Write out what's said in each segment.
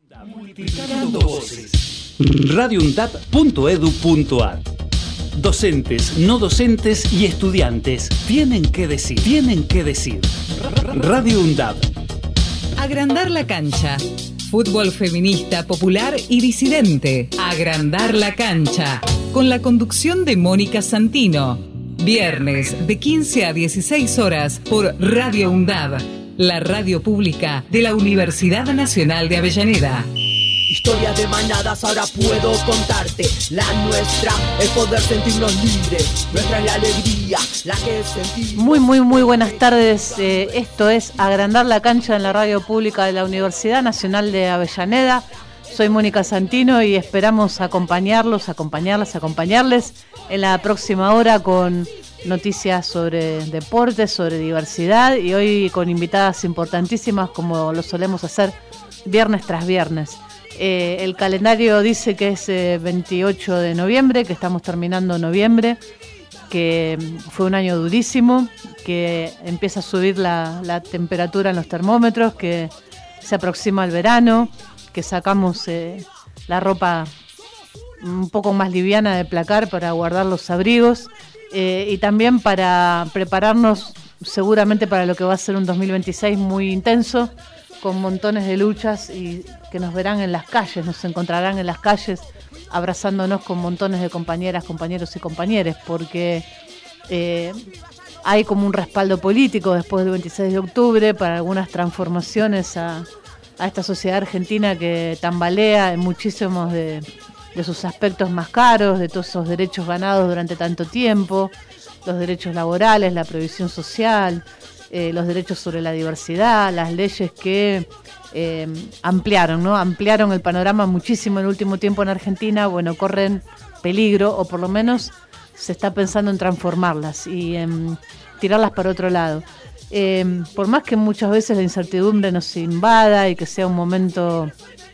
Multiplicando voces. radioundab.edu.ar. Docentes, no docentes y estudiantes tienen que decir. Radio UNDAB. Agrandar la cancha. Fútbol feminista, popular y disidente. Agrandar la cancha. Con la conducción de Mónica Santino. Viernes de 15 a 16 horas por Radio UNDAB, la radio pública de la Universidad Nacional de Avellaneda. Historia de manadas, ahora puedo contarte la nuestra, el poder sentirnos libres, nuestra es la alegría, la que sentimos. Muy buenas tardes, esto es Agrandar la cancha en la radio pública de la Universidad Nacional de Avellaneda. Soy Mónica Santino y esperamos acompañarles en la próxima hora con noticias sobre deportes, sobre diversidad y hoy con invitadas importantísimas como lo solemos hacer viernes tras viernes. El calendario dice que es 28 de noviembre, que estamos terminando noviembre, que fue un año durísimo, que empieza a subir la temperatura en los termómetros, que se aproxima el verano, que sacamos la ropa un poco más liviana de placar para guardar los abrigos y también para prepararnos seguramente para lo que va a ser un 2026 muy intenso, con montones de luchas y que nos verán en las calles, nos encontrarán en las calles abrazándonos con montones de compañeras, compañeros y compañeres, porque hay como un respaldo político después del 26 de octubre para algunas transformaciones a esta sociedad argentina que tambalea en muchísimos de sus aspectos más caros, de todos esos derechos ganados durante tanto tiempo, los derechos laborales, la previsión social, los derechos sobre la diversidad, las leyes que ampliaron el panorama muchísimo en el último tiempo en Argentina. Bueno, corren peligro, o por lo menos se está pensando en transformarlas y en tirarlas para otro lado. Por más que muchas veces la incertidumbre nos invada y que sea un momento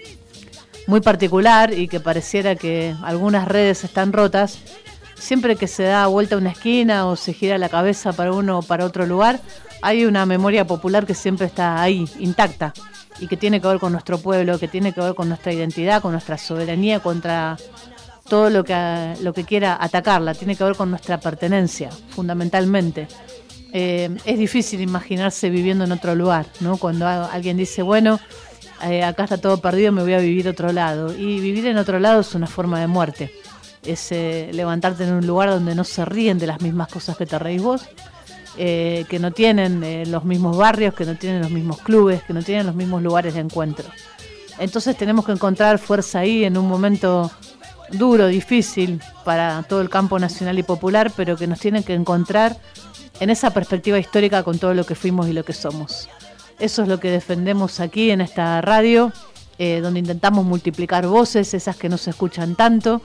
muy particular y que pareciera que algunas redes están rotas, siempre que se da vuelta a una esquina o se gira la cabeza para uno o para otro lugar, hay una memoria popular que siempre está ahí, intacta, y que tiene que ver con nuestro pueblo, que tiene que ver con nuestra identidad, con nuestra soberanía, contra todo lo que quiera atacarla, tiene que ver con nuestra pertenencia, fundamentalmente. Es difícil imaginarse viviendo en otro lugar, ¿no? Cuando alguien dice, bueno, acá está todo perdido, me voy a vivir a otro lado. Y vivir en otro lado es una forma de muerte. Es levantarte en un lugar donde no se ríen de las mismas cosas que te reís vos, que no tienen los mismos barrios, que no tienen los mismos clubes, que no tienen los mismos lugares de encuentro. Entonces tenemos que encontrar fuerza ahí en un momento duro, difícil para todo el campo nacional y popular, pero que nos tienen que encontrar en esa perspectiva histórica con todo lo que fuimos y lo que somos. Eso es lo que defendemos aquí en esta radio, donde intentamos multiplicar voces, esas que no se escuchan tanto,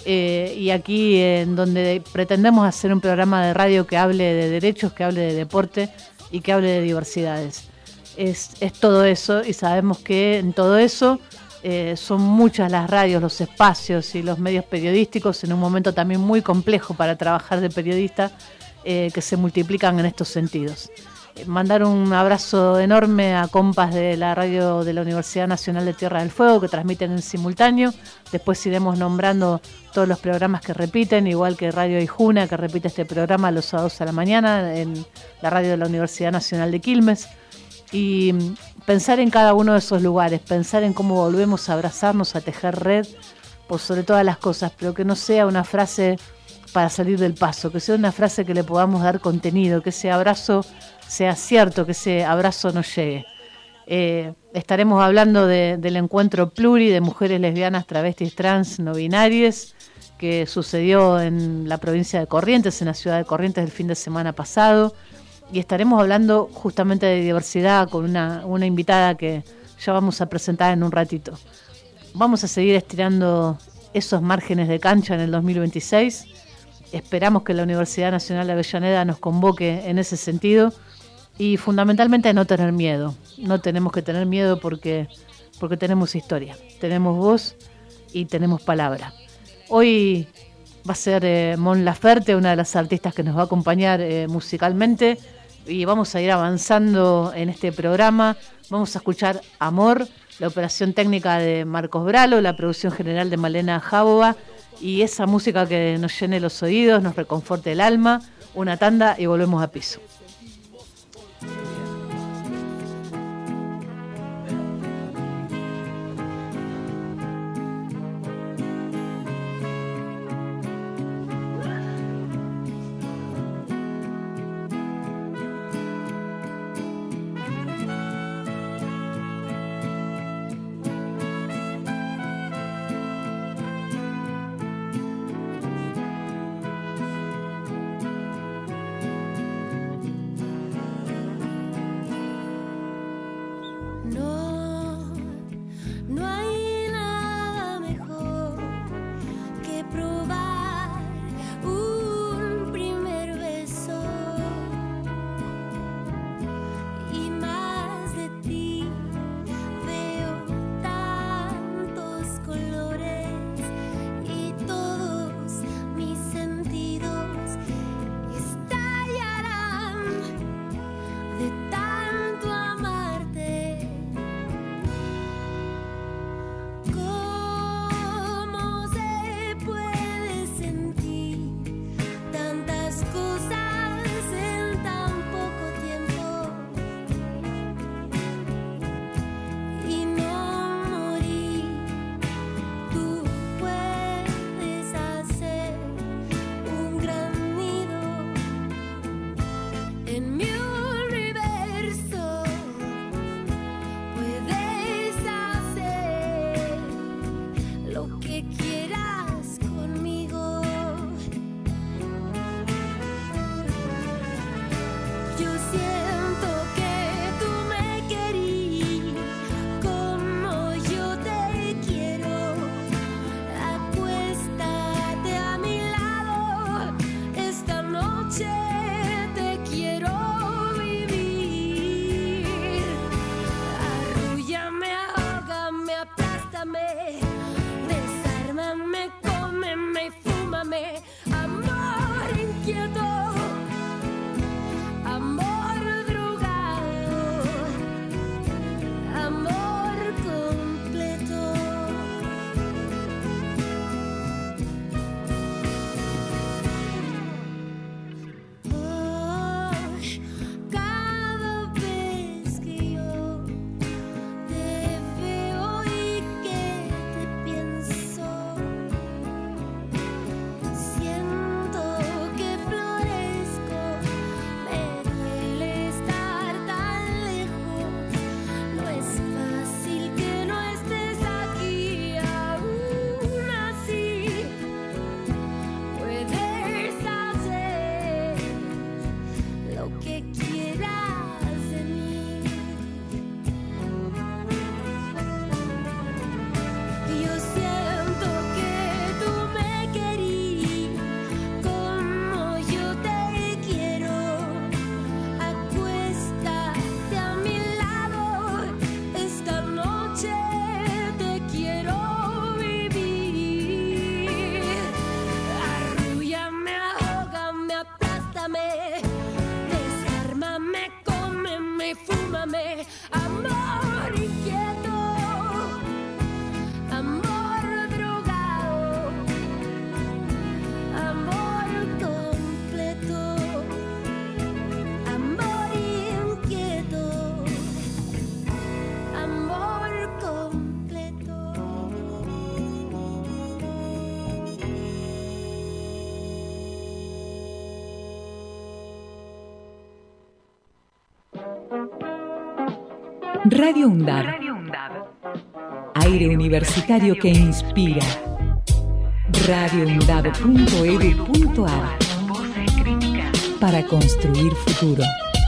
y aquí en donde pretendemos hacer un programa de radio que hable de derechos, que hable de deporte y que hable de diversidades. Es todo eso, y sabemos que en todo eso son muchas las radios, los espacios y los medios periodísticos en un momento también muy complejo para trabajar de periodista, que se multiplican en estos sentidos. Mandar un abrazo enorme a compas de la radio de la Universidad Nacional de Tierra del Fuego que transmiten en simultáneo. Después iremos nombrando todos los programas que repiten, igual que Radio Aijuna, que repite este programa los sábados a la mañana en la radio de la Universidad Nacional de Quilmes. Y pensar en cada uno de esos lugares, pensar en cómo volvemos a abrazarnos, a tejer red por sobre todas las cosas, pero que no sea una frase para salir del paso, que sea una frase que le podamos dar contenido, que ese abrazo sea cierto, que ese abrazo nos llegue. Estaremos hablando del encuentro pluri de mujeres lesbianas, travestis, trans, no binarias, que sucedió en la provincia de Corrientes, en la ciudad de Corrientes el fin de semana pasado, y estaremos hablando justamente de diversidad con una invitada que ya vamos a presentar en un ratito. Vamos a seguir estirando esos márgenes de cancha en el 2026. Esperamos que la Universidad Nacional de Avellaneda nos convoque en ese sentido y fundamentalmente no tener miedo. No tenemos que tener miedo porque tenemos historia, tenemos voz y tenemos palabra. Hoy va a ser Mon Laferte, una de las artistas que nos va a acompañar musicalmente, y vamos a ir avanzando en este programa. Vamos a escuchar Amor la operación técnica de Marcos Bralo, la producción general de Malena Jábova, y esa música que nos llene los oídos, nos reconforte el alma. Una tanda y volvemos a piso. Radio UNDAB. Aire universitario que inspira. radioundab.edu.ar. Para construir futuro.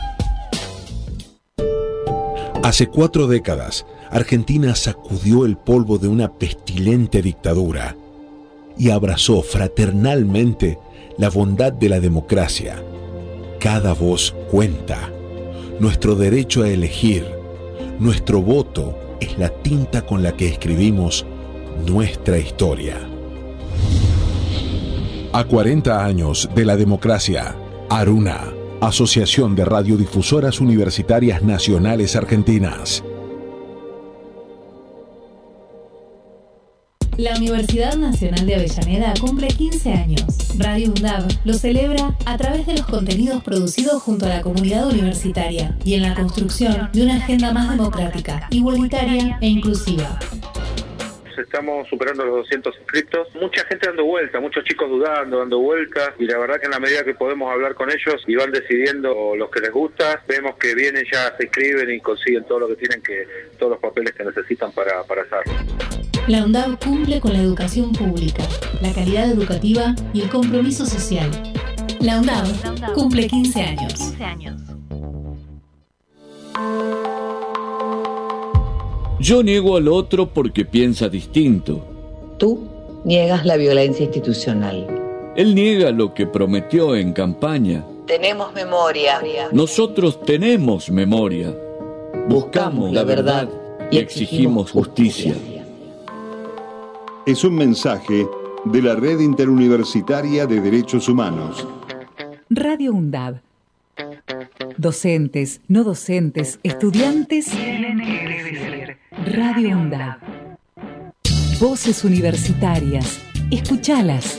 Hace 4 décadas, Argentina sacudió el polvo de una pestilente dictadura y abrazó fraternalmente la bondad de la democracia. Cada voz cuenta. Nuestro derecho a elegir, nuestro voto es la tinta con la que escribimos nuestra historia. A 40 años de la democracia, Aruna, Asociación de Radiodifusoras Universitarias Nacionales Argentinas. La Universidad Nacional de Avellaneda cumple 15 años. Radio UNDAB lo celebra a través de los contenidos producidos junto a la comunidad universitaria y en la construcción de una agenda más democrática, igualitaria e inclusiva. Estamos superando los 200 inscriptos, mucha gente dando vuelta, muchos chicos dando vueltas, y la verdad que en la medida que podemos hablar con ellos y van decidiendo los que les gusta, vemos que vienen, ya se inscriben y consiguen todo lo que tienen, todos los papeles que necesitan para hacerlo. La UNDAB cumple con la educación pública, la calidad educativa y el compromiso social. La UNDAB cumple 15 años. Yo niego al otro porque piensa distinto. Tú niegas la violencia institucional. Él niega lo que prometió en campaña. Tenemos memoria. Nosotros tenemos memoria. Buscamos la verdad y exigimos justicia. Es un mensaje de la Red Interuniversitaria de Derechos Humanos. Radio UNDAB. Docentes, no docentes, estudiantes. Radio UNDAB. Voces universitarias. Escuchalas.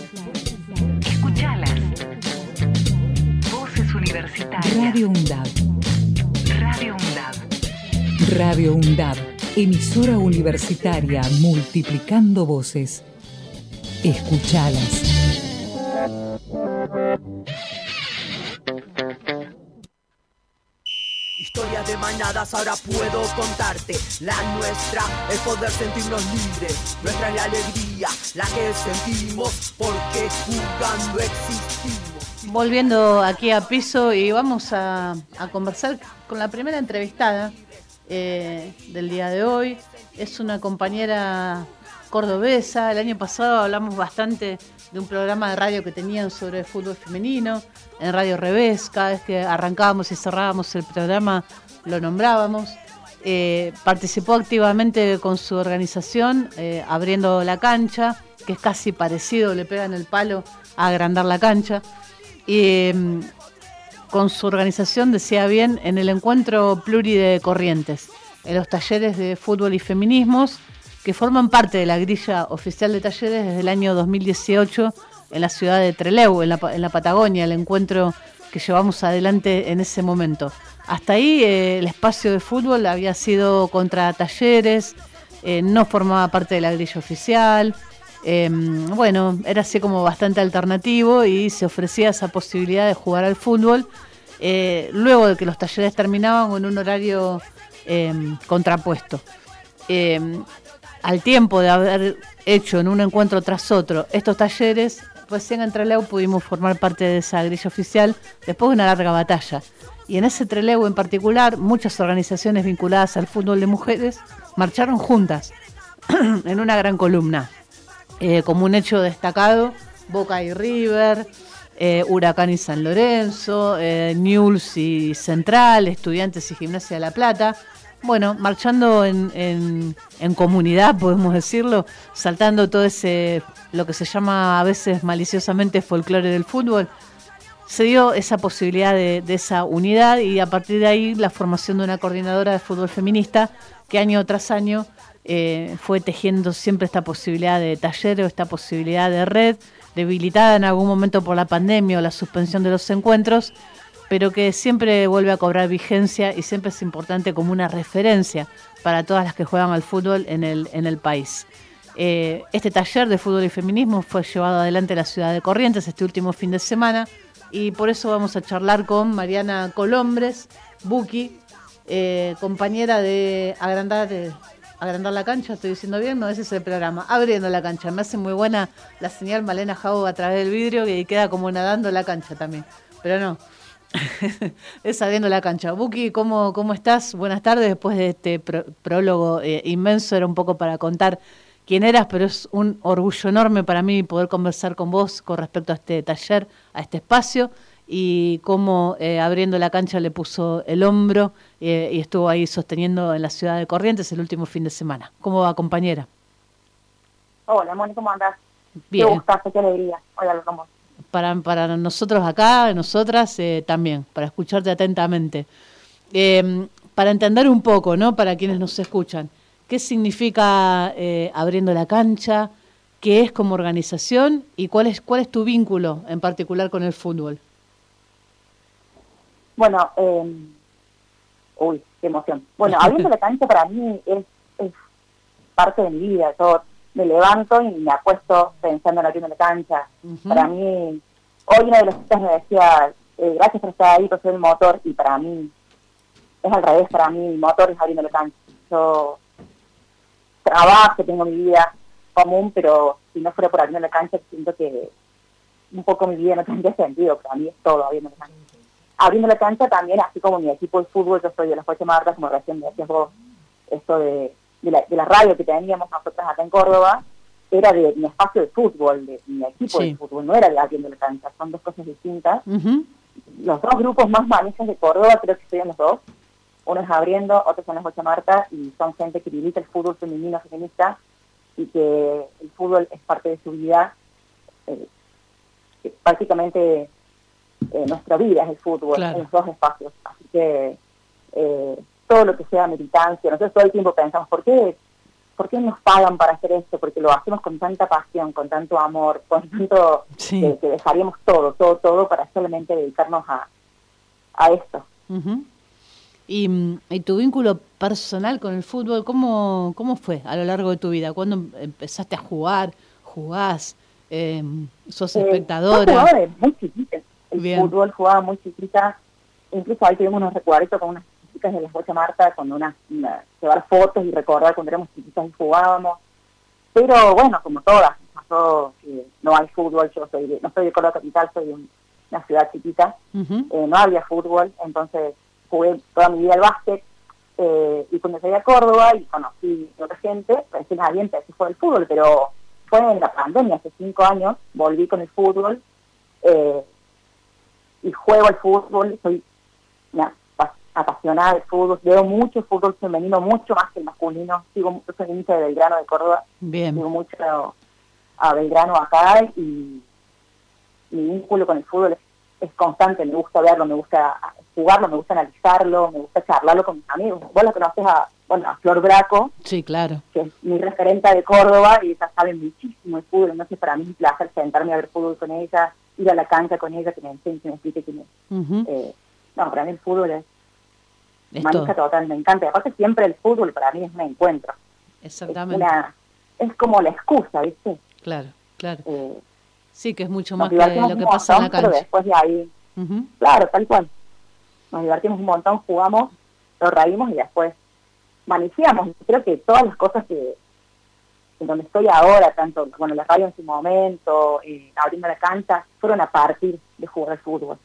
Voces universitarias. Radio UNDAB. Radio UNDAB. Emisora universitaria multiplicando voces. Escuchalas. Historia de manadas ahora puedo contarte. La nuestra es poder sentirnos libres. Nuestra es la alegría, la que sentimos porque jugando existimos. Volviendo aquí a piso y vamos a conversar con la primera entrevistada del día de hoy. Es una compañera cordobesa. El año pasado hablamos bastante de un programa de radio que tenían sobre fútbol femenino en Radio Revés. Cada vez que arrancábamos y cerrábamos el programa lo nombrábamos. Participó activamente con su organización Abriendo la Cancha, que es casi parecido, le pegan el palo a Agrandar la Cancha. Y con su organización, decía bien, en el encuentro pluri de Corrientes, en los talleres de fútbol y feminismos, que forman parte de la grilla oficial de talleres desde el año 2018 en la ciudad de Trelew, en la Patagonia, el encuentro que llevamos adelante en ese momento. Hasta ahí el espacio de fútbol había sido contra talleres, no formaba parte de la grilla oficial, bueno, era así como bastante alternativo y se ofrecía esa posibilidad de jugar al fútbol luego de que los talleres terminaban en un horario contrapuesto. Al tiempo de haber hecho en un encuentro tras otro estos talleres, recién en Trelew pudimos formar parte de esa grilla oficial después de una larga batalla. Y en ese Trelew en particular, muchas organizaciones vinculadas al fútbol de mujeres marcharon juntas en una gran columna. Como un hecho destacado, Boca y River, Huracán y San Lorenzo, Newell's y Central, Estudiantes y Gimnasia de La Plata. Bueno, marchando en comunidad, podemos decirlo, saltando todo ese, lo que se llama a veces maliciosamente folclore del fútbol, se dio esa posibilidad de esa unidad y a partir de ahí la formación de una coordinadora de fútbol feminista que año tras año fue tejiendo siempre esta posibilidad de taller o esta posibilidad de red, debilitada en algún momento por la pandemia o la suspensión de los encuentros, pero que siempre vuelve a cobrar vigencia y siempre es importante como una referencia para todas las que juegan al fútbol en el país. Este taller de fútbol y feminismo fue llevado adelante en la ciudad de Corrientes este último fin de semana y por eso vamos a charlar con Mariana Colombres, Buki, compañera de Agrandar la Cancha, ¿estoy diciendo bien? No, ese es el programa, Abriendo la Cancha. Me hace muy buena la señal Malena Jau a través del vidrio y queda como nadando la cancha también, pero no. Es Abriendo la Cancha. Buki, ¿cómo estás? Buenas tardes. Después de este prólogo inmenso, era un poco para contar quién eras, pero es un orgullo enorme para mí poder conversar con vos con respecto a este taller, a este espacio y cómo Abriendo la Cancha le puso el hombro y estuvo ahí sosteniendo en la ciudad de Corrientes el último fin de semana. ¿Cómo va, compañera? Hola, Moni, ¿cómo andás? Bien. Qué gustazo, qué alegría. Hola, ¿cómo? Para nosotros acá, nosotras también, para escucharte atentamente. Para entender un poco, ¿no? Para quienes nos escuchan, ¿qué significa Abriendo la Cancha? qué es como organización y cuál es tu vínculo en particular con el fútbol. Bueno, qué emoción. Bueno, Abriendo la Cancha para mí es parte de mi vida. Yo me levanto y me acuesto pensando en Abriendo la Cancha. Para mí, hoy una de las chicas me decía, gracias por estar ahí, por ser el motor, y para mí es al revés. Para mí el motor es Abriendo la Cancha. Yo trabajo, tengo mi vida común, pero si no fuera por Abriendo la Cancha, siento que un poco mi vida no tendría sentido. Para mí es todo Abriendo la Cancha. Abriendo la Cancha también, así como mi equipo de fútbol, yo soy de las Ocho Martas, como recién me decías vos, esto de la radio que teníamos nosotras acá en Córdoba, era de mi espacio de fútbol, de mi equipo de fútbol, no era de Abriendo la Cancha, son dos cosas distintas. Los dos grupos más manijas de Córdoba creo que serían los dos, uno es Abriendo, otro son las Ocho Martas, y son gente que milita el fútbol femenino, feminista, y que el fútbol es parte de su vida, prácticamente nuestra vida es el fútbol, en los dos espacios, así que todo lo que sea militancia, nosotros todo el tiempo pensamos, ¿por qué nos pagan para hacer esto? Porque lo hacemos con tanta pasión, con tanto amor, con tanto que dejaríamos todo para solamente dedicarnos a esto. ¿Y tu vínculo personal con el fútbol, cómo fue a lo largo de tu vida? ¿Cuándo empezaste a jugar? ¿Jugás? ¿Sos espectadora? Yo jugaba de muy chiquita. Fútbol jugaba muy chiquita. Incluso ahí tuvimos unos recuerdos con unas chicas de las Ocho Martas, con llevar fotos y recordar cuando éramos chiquitas y jugábamos. Pero bueno, como todas, pasó que no hay fútbol. Yo no soy de Córdoba Capital, soy de una ciudad chiquita. No había fútbol, entonces jugué toda mi vida al básquet. Y cuando llegué a Córdoba y conocí a otra gente, recién ahí empecé a jugar el fútbol, pero fue en la pandemia, hace 5 años, volví con el fútbol. Y juego al fútbol, soy apasionada del fútbol, veo mucho fútbol femenino, mucho más que el masculino. Soy hincha de Belgrano de Córdoba, sigo mucho a Belgrano acá, y mi vínculo con el fútbol es constante. Me gusta verlo, me gusta jugarlo, me gusta analizarlo, me gusta charlarlo con mis amigos. Vos la conoces a Flor Braco, sí, claro, que es mi referente de Córdoba, y ella sabe muchísimo de fútbol. Entonces para mí es un placer sentarme a ver fútbol con ella, ir a la cancha con ella, que me enseñe, que me explique, para mí el fútbol es manija total, me encanta. Y aparte siempre el fútbol para mí es un encuentro. Exactamente. Es como la excusa, ¿viste? Claro. Sí, que es mucho más que lo que montón, pasa en la cancha. Pero después de ahí, claro, tal cual. Nos divertimos un montón, jugamos, lo reímos y después manejamos. Creo que todas las cosas que en donde estoy ahora, tanto la radio en su momento, Abriendo la Cancha, fueron a partir de jugar al fútbol.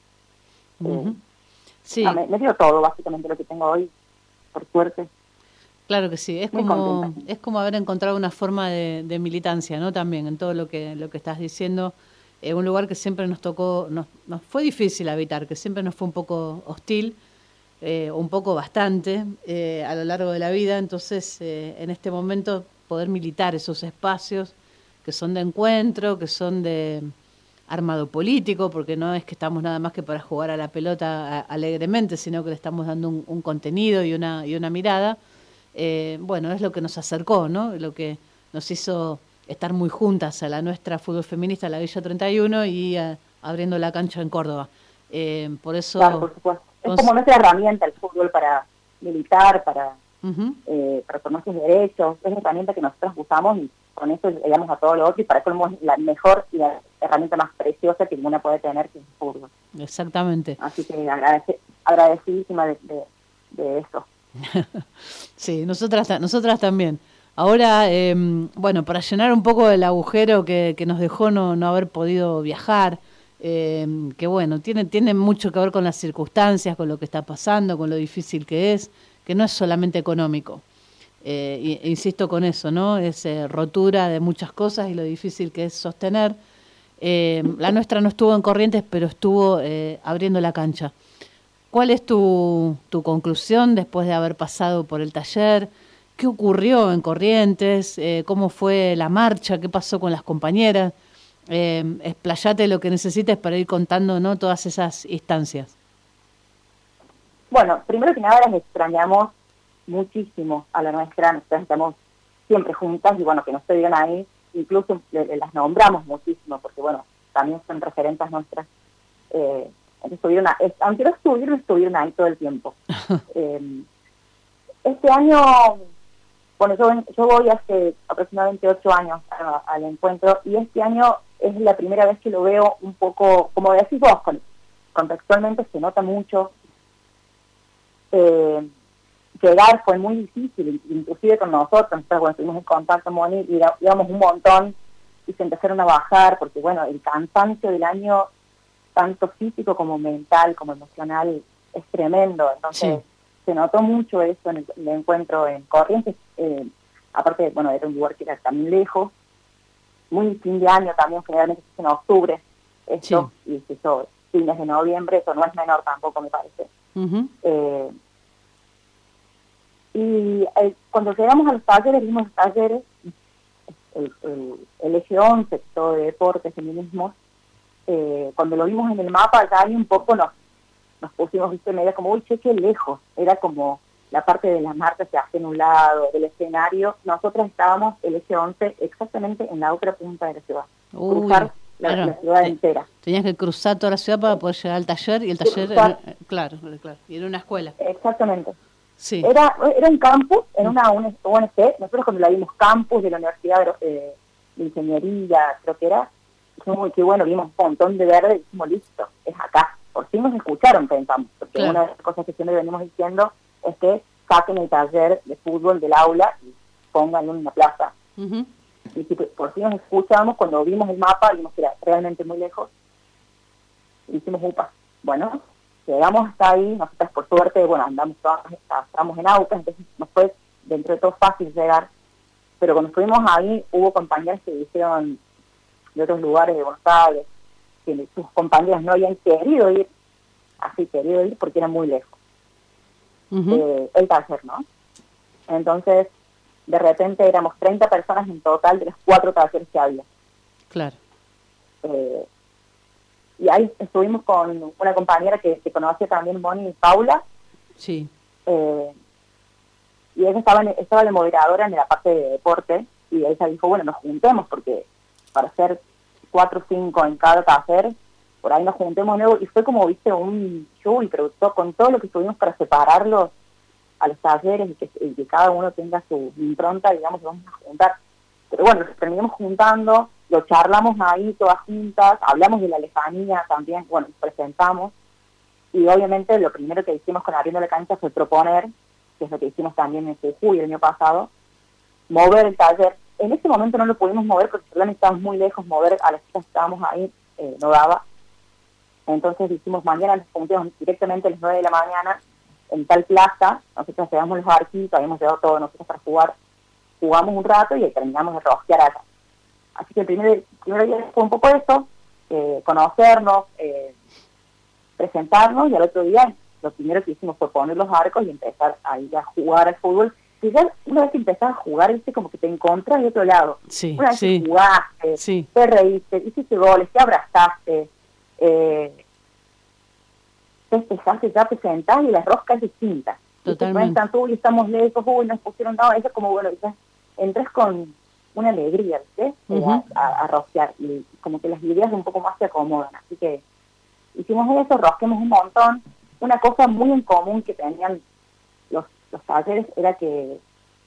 Sí. Me dio todo, básicamente, lo que tengo hoy, por suerte. Claro que sí, es como haber encontrado una forma de militancia, ¿no? También en todo lo que estás diciendo, un lugar que siempre nos tocó, nos fue difícil habitar, que siempre nos fue un poco hostil, un poco bastante a lo largo de la vida. Entonces en este momento poder militar esos espacios que son de encuentro, que son de armado político, porque no es que estamos nada más que para jugar a la pelota alegremente, sino que le estamos dando un contenido y una mirada. Es lo que nos acercó, ¿no? Lo que nos hizo estar muy juntas a la nuestra fútbol feminista, la Villa 31, y Abriendo la Cancha en Córdoba. Por eso... Claro, por supuesto. Es como nuestra herramienta el fútbol para militar, para conocer derechos. Es una herramienta que nosotros usamos y con eso llegamos a todo lo otro, y para eso es la mejor y la herramienta más preciosa que una puede tener, que es el fútbol. Exactamente. Así que agradecidísima de eso. Sí, nosotras también. Ahora, para llenar un poco el agujero que nos dejó no haber podido viajar, que bueno, tiene mucho que ver con las circunstancias, con lo que está pasando, con lo difícil que no es solamente económico. Insisto con eso, ¿no? Es rotura de muchas cosas y lo difícil que es sostener. La nuestra no estuvo en Corrientes, pero estuvo Abriendo la Cancha. ¿Cuál es tu conclusión después de haber pasado por el taller? ¿Qué ocurrió en Corrientes? ¿Cómo fue la marcha? ¿Qué pasó con las compañeras? Explayate lo que necesites para ir contando, ¿no?, todas esas instancias. Bueno, primero que nada las extrañamos muchísimo a la nuestra. Nosotras estamos siempre juntas y bueno, que no estuvieran ahí incluso las nombramos muchísimo, porque bueno, también son referentes nuestras. Aunque no estuvieron ahí todo el tiempo. Este año, bueno, yo voy hace aproximadamente 8 años al encuentro, y este año es la primera vez que lo veo un poco, como decís vos, contextualmente se nota mucho. Llegar fue muy difícil, inclusive con nosotros cuando estuvimos en contacto, Moni, íbamos un montón y se empezaron a bajar, porque bueno, el cansancio del año, tanto físico como mental, como emocional, es tremendo. Entonces, se notó mucho eso en el encuentro en Corrientes. Aparte, bueno, era un lugar que era también lejos, muy fin de año también, generalmente se hace en octubre, esto, y se hizo fines de noviembre, eso no es menor tampoco, me parece. Y cuando llegamos a los talleres, vimos los talleres, el eje 11, que es todo de deportes, feminismos, cuando lo vimos en el mapa, ya ahí un poco nos pusimos, viste, medio como, uy, che, qué lejos. Era como la parte de las marcas se hace en un lado, del escenario. Nosotros estábamos, el eje 11, exactamente en la otra punta de la ciudad. Cruzar la ciudad entera. Tenías que cruzar toda la ciudad para poder llegar al taller, y el taller, claro, y era una escuela. Exactamente. Sí. Era un campus, en una UNC. Nosotros cuando la vimos campus de la Universidad de Ingeniería, creo que era, dijimos, qué bueno, vimos un montón de verde y dijimos, listo, es acá. Por fin nos escucharon, pensamos, porque una de las cosas que siempre venimos diciendo es que saquen el taller de fútbol del aula y pónganlo en una plaza. Y si por fin nos escuchamos, cuando vimos el mapa, vimos que era realmente muy lejos, y dijimos, upa, bueno, llegamos hasta ahí. Nosotras por suerte, bueno, estábamos en autos, entonces nos fue dentro de todo fácil llegar, pero cuando estuvimos ahí hubo compañeras que dijeron de otros lugares de Buenos Aires, que sus compañeras no habían querido ir porque era muy lejos. El taller, ¿no? Entonces, de repente éramos 30 personas en total de los 4 talleres que había. Claro. Y ahí estuvimos con una compañera que conocía también, Moni y Paula. Sí. Y ella estaba de moderadora en la parte de deporte, y ella dijo, bueno, nos juntemos, porque para hacer 4 o 5 en cada taller, por ahí nos juntemos nuevo, y fue como, viste, un show, y producto con todo lo que tuvimos para separarlos a los talleres, y que cada uno tenga su impronta, digamos, vamos a juntar. Pero bueno, nos terminamos juntando, lo charlamos ahí todas juntas, hablamos de la lejanía también, bueno, nos presentamos, y obviamente lo primero que hicimos con Abriendo la Cancha fue proponer, que es lo que hicimos también en julio del año pasado, mover el taller. En ese momento no lo pudimos mover porque realmente estábamos muy lejos, mover a las chicas que estábamos ahí no daba. Entonces dijimos, mañana nos juntamos directamente a las 9 de la mañana en tal plaza. Nosotros llevamos los arquitos, habíamos llevado todo nosotros para jugar. Jugamos un rato y terminamos de rosquear acá. Así que el primer día fue un poco eso, conocernos, presentarnos, y al otro día lo primero que hicimos fue poner los arcos y empezar a ir a jugar al fútbol. Y ya una vez que empezás a jugar, viste, como que te encontrás de otro lado. Sí, una vez que jugaste, te reíste, hiciste goles, te abrazaste, festejaste, ya te sentás y la rosca es distinta. Totalmente. Y estamos lejos, nos pusieron nada, eso como, bueno, ya entras con una alegría, ¿viste? A rosquear, y como que las ideas un poco más se acomodan. Así que hicimos eso, rosquemos un montón. Una cosa muy en común que tenían los talleres era que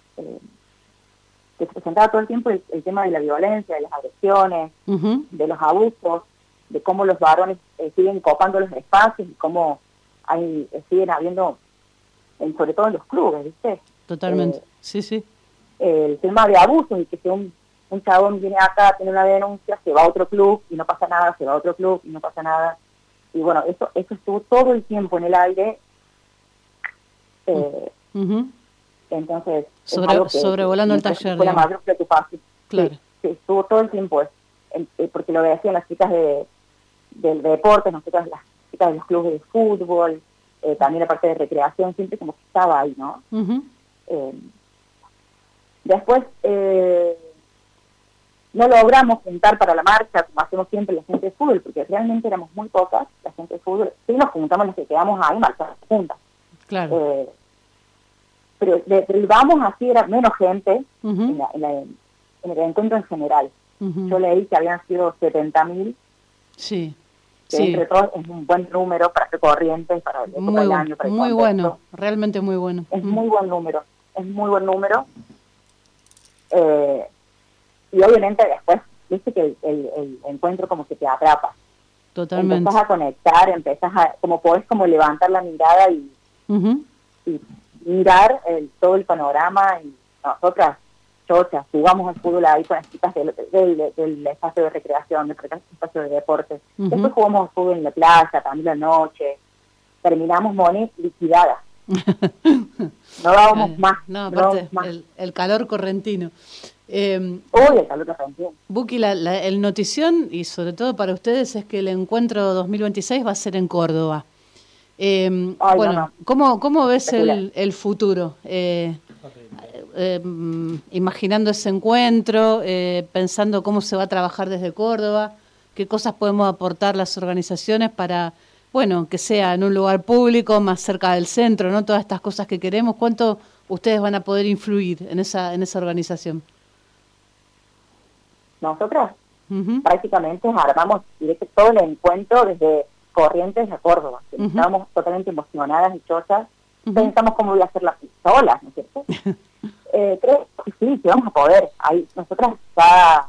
se presentaba todo el tiempo el tema de la violencia, de las agresiones, de los abusos, de cómo los varones siguen copando los espacios y cómo siguen habiendo, sobre todo en los clubes, ¿viste? Totalmente, sí. El tema de abusos, y que si un chabón viene acá, tiene una denuncia, se va a otro club y no pasa nada, se va a otro club y no pasa nada. Y bueno, eso estuvo todo el tiempo en el aire. Entonces, sobrevolando el taller. Fue la mayor preocupación. Claro. Sí, estuvo todo el tiempo, porque lo decían las chicas de deportes, nosotras las chicas de los clubes de fútbol, también la parte de recreación, siempre como que estaba ahí, ¿no? Después, no logramos juntar para la marcha, como hacemos siempre la gente de fútbol, porque realmente éramos muy pocas, la gente de fútbol. Sí nos juntamos los que quedamos ahí, marchamos juntas. Claro. Pero vamos así, era menos gente, en en el encuentro en general. Yo leí que habían sido 70.000. Sí. Que sí. entre todos es un buen número para hacer Corrientes, para el época del año. Para el muy bueno, realmente muy bueno. Es muy buen número, es muy buen número. Y obviamente después, viste que el encuentro como que te atrapa. Totalmente. Empezás a conectar, como podés como levantar la mirada y mirar todo el panorama. Y nosotras, chochas, jugamos al fútbol ahí con las chicas del espacio de recreación, del espacio de deporte. Después jugamos al fútbol en la playa, también la noche. Terminamos, Moni, liquidadas. No dábamos más. No, aparte, el calor correntino. El calor correntino. Buki, el notición, y sobre todo para ustedes, es que el encuentro 2026 va a ser en Córdoba. ¿Cómo ves el futuro? Imaginando ese encuentro, pensando cómo se va a trabajar desde Córdoba, qué cosas podemos aportar las organizaciones para, que sea en un lugar público, más cerca del centro, ¿no? Todas estas cosas que queremos. ¿Cuánto ustedes van a poder influir en esa organización? Nosotros prácticamente armamos directo todo el encuentro desde Corrientes a Córdoba. Estábamos totalmente emocionadas y chochas. Pensamos cómo voy a hacer las pistolas, ¿no es cierto? Creo que sí, que vamos a poder. Ahí, nosotras está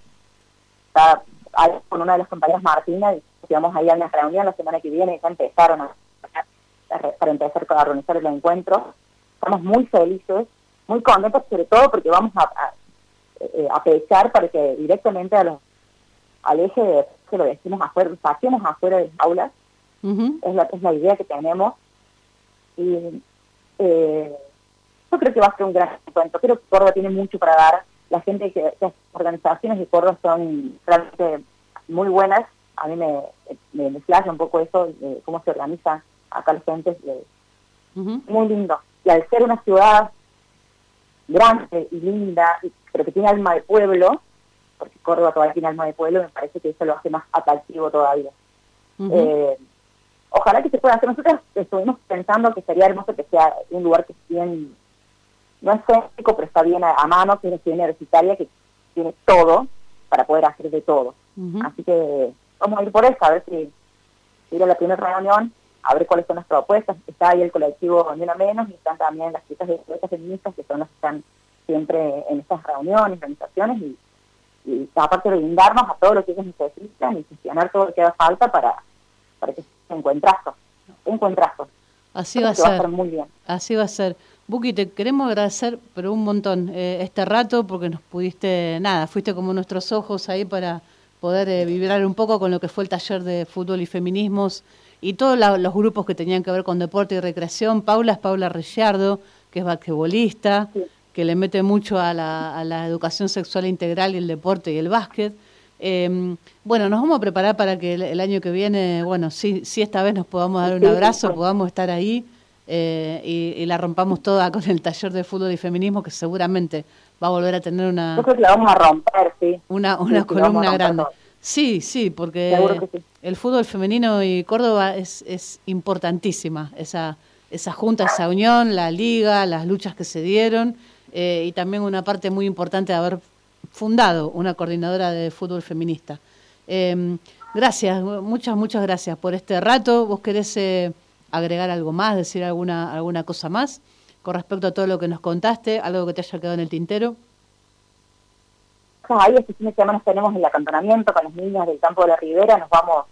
ahí con una de las compañeras, Martina, y vamos ahí a una reunión la semana que viene, ya empezaron para empezar a organizar el encuentro. Estamos muy felices, muy contentos, sobre todo porque vamos a pechar para que directamente al eje que lo decimos afuera, saquemos afuera de las aulas. Es la idea que tenemos. Y yo creo que va a ser un gran encuentro. Creo que Córdoba tiene mucho para dar. Las organizaciones de Córdoba son realmente muy buenas. A mí me flasha un poco eso, de cómo se organiza acá la gente. Muy lindo. Y al ser una ciudad grande y linda, pero que tiene alma de pueblo, porque Córdoba todavía tiene alma de pueblo, me parece que eso lo hace más atractivo todavía. Ojalá que se pueda hacer. Nosotros estuvimos pensando que sería hermoso que sea un lugar que es bien, no es céntrico, pero está bien a mano, que es la ciudad universitaria, que tiene todo para poder hacer de todo. Así que vamos a ir por eso, a ver si ir a la primera reunión, a ver cuáles son las propuestas. Está ahí el colectivo Ni Una Menos, y están también las chicas de poetas feministas, que son las que están siempre en estas reuniones, organizaciones, y aparte de brindarnos a todo lo que ellos necesitan y gestionar todo lo que haga falta para que sea un encuentrazo. Así va a ser. Va a ser muy bien. Así va a ser. Buki, te queremos agradecer, pero un montón, este rato, porque nos fuiste como nuestros ojos ahí para poder vibrar un poco con lo que fue el taller de fútbol y feminismos y todos los grupos que tenían que ver con deporte y recreación. Paula es Paula Ricciardo, que es basquetbolista, que le mete mucho a la educación sexual integral y el deporte y el básquet. Nos vamos a preparar para que el año que viene, sí esta vez nos podamos dar un abrazo, podamos estar ahí y la rompamos toda con el taller de fútbol y feminismo, que seguramente va a volver a tener una... Yo creo que la vamos a romper, sí. Una columna grande. Todo. Sí, porque el fútbol femenino y Córdoba es importantísima, esa junta, esa unión, la liga, las luchas que se dieron, y también una parte muy importante de haber fundado una coordinadora de fútbol feminista. Gracias, muchas gracias por este rato. ¿Vos querés agregar algo más, decir alguna cosa más con respecto a todo lo que nos contaste, algo que te haya quedado en el tintero? Ahí este fin de semana tenemos el acantonamiento con las niñas del campo de la Ribera, nos vamos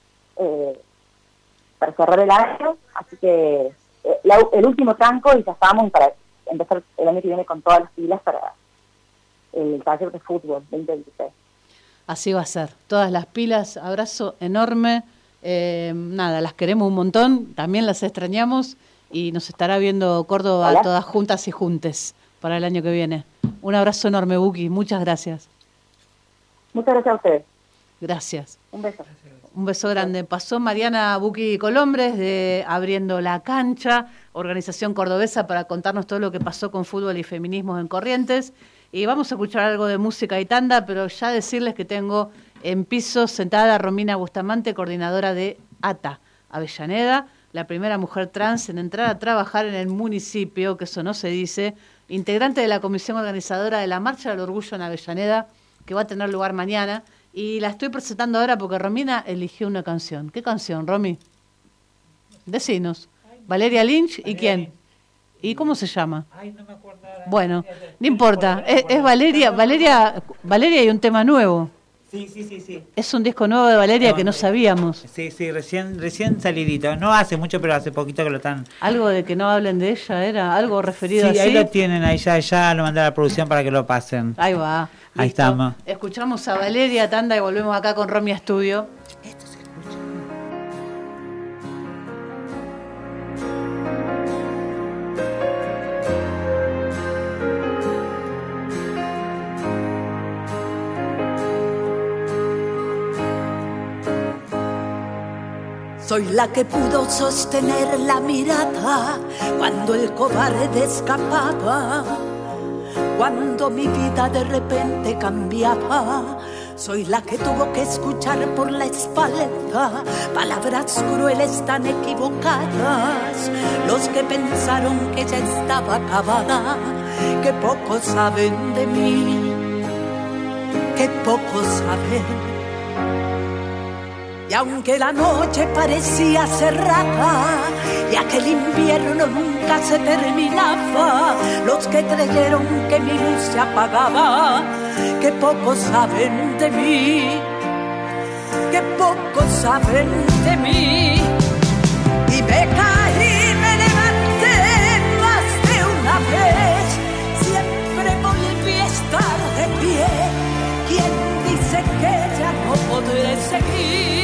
para cerrar el año, así que el último tranco y ya estamos para empezar el año que viene con todas las pilas para el taller de fútbol 2026. Así va a ser, todas las pilas, abrazo enorme, las queremos un montón, también las extrañamos y nos estará viendo Córdoba. Hola. Todas juntas y juntes para el año que viene. Un abrazo enorme, Buki, muchas gracias. Muchas gracias a ustedes. Gracias. Un beso. Un beso grande. Pasó Mariana Buki Colombres de Abriendo la Cancha, organización cordobesa, para contarnos todo lo que pasó con fútbol y feminismos en Corrientes. Y vamos a escuchar algo de música y tanda, pero ya decirles que tengo en piso sentada a Romina Bustamante, coordinadora de ATA, Avellaneda, la primera mujer trans en entrar a trabajar en el municipio, que eso no se dice, integrante de la comisión organizadora de la Marcha del Orgullo en Avellaneda, que va a tener lugar mañana. Y la estoy presentando ahora porque Romina eligió una canción. ¿Qué canción, Romy? Decinos. ¿Valeria Lynch y quién? ¿Y cómo se llama? Ay, no me acuerdo ahora. Bueno, no importa. Es Valeria. Valeria y un tema nuevo. Sí. Es un disco nuevo de Valeria que no sabíamos. Sí, recién salidito. No hace mucho, pero hace poquito que lo están... Algo de que no hablen de ella, ¿era algo referido así? Sí, ahí lo tienen, ahí ya lo mandé a la producción para que lo pasen. Ahí va. Ahí Listo. estamos. Escuchamos a Valeria, tanda, y volvemos acá con Romy a estudio. Soy la que pudo sostener la mirada cuando el cobarde escapaba, cuando mi vida de repente cambiaba. Soy la que tuvo que escuchar por la espalda palabras crueles tan equivocadas. Los que pensaron que ya estaba acabada, que poco saben de mí, que poco saben. Y aunque la noche parecía cerrada y aquel invierno nunca se terminaba, los que creyeron que mi luz se apagaba, que poco saben de mí, que poco saben de mí. Y me caí, me levanté más de una vez, siempre volví a estar de pie. ¿Quién dice que ya no podré seguir?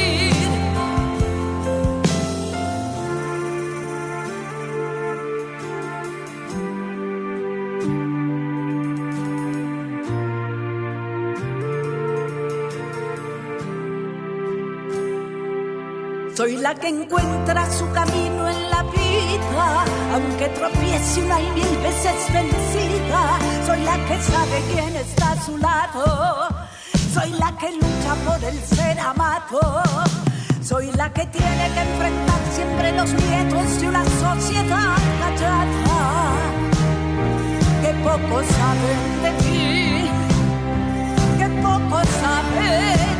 Soy la que encuentra su camino en la vida, aunque tropiece una y 1000 veces vencida. Soy la que sabe quién está a su lado, soy la que lucha por el ser amado. Soy la que tiene que enfrentar siempre los miedos de una sociedad callada, que poco saben de mí, que poco saben.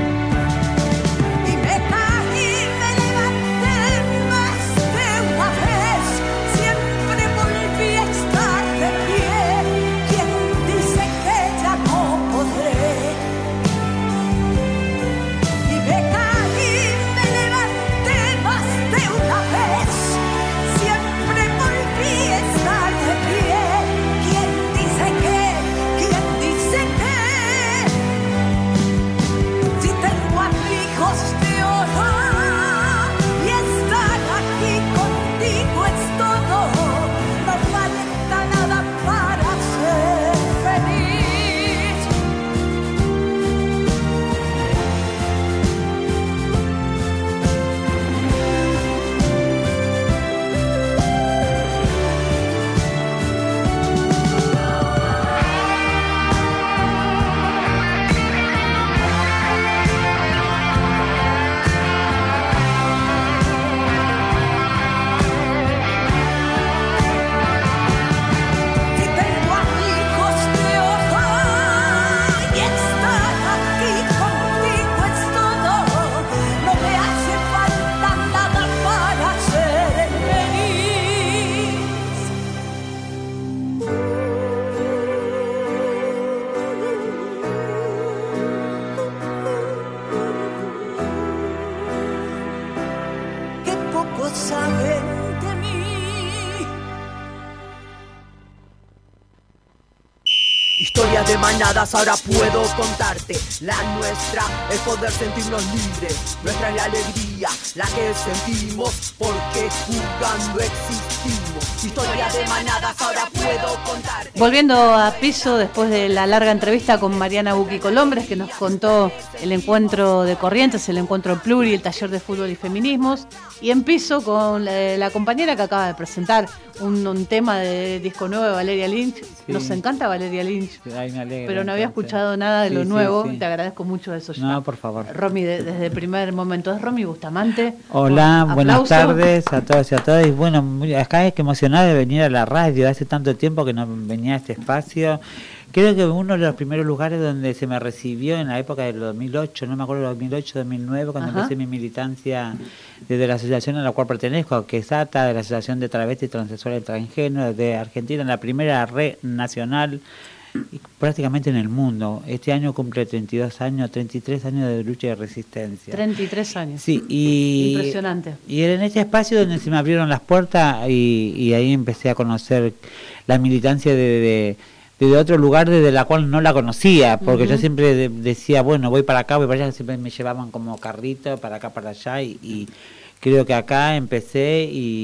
De manadas ahora puedo contarte. La nuestra es poder sentirnos libres. Nuestra es la alegría, la que sentimos porque jugando existimos. Historia de manadas ahora puedo contarte. Volviendo a Piso, después de la larga entrevista con Mariana Bucchi Colombres, que nos contó el encuentro de Corrientes, el encuentro Pluri, el taller de fútbol y feminismos. Y en Piso con la compañera que acaba de presentar un tema de disco nuevo de Valeria Lynch. Sí. Nos encanta Valeria Lynch. Sí, Ay, me alegro. pero no había entonces. escuchado nada de lo Sí, nuevo. sí. Te agradezco mucho eso. No, por favor. Romy, desde el primer momento. Es Romy Bustamante. Hola, Aplauso. buenas tardes a todos y a todas. Y bueno, acá es que emocionada de venir a la radio. Hace tanto tiempo que no venía a este espacio. Creo que uno de los primeros lugares donde se me recibió en la época del 2008, no me acuerdo, 2008, 2009, cuando Ajá. empecé mi militancia desde la asociación a la cual pertenezco, que es ATA, de la Asociación de Travestis, Transexuales y Transgéneros de Argentina, la primera red nacional y prácticamente en el mundo. Este año cumple 32 años, 33 años de lucha y de resistencia. 33 años. Sí, y Impresionante. Y era en este espacio donde se me abrieron las puertas y ahí empecé a conocer la militancia de otro lugar desde la cual no la conocía, porque yo siempre decía, bueno, voy para acá, voy para allá, siempre me llevaban como carrito para acá, para allá, y creo que acá empecé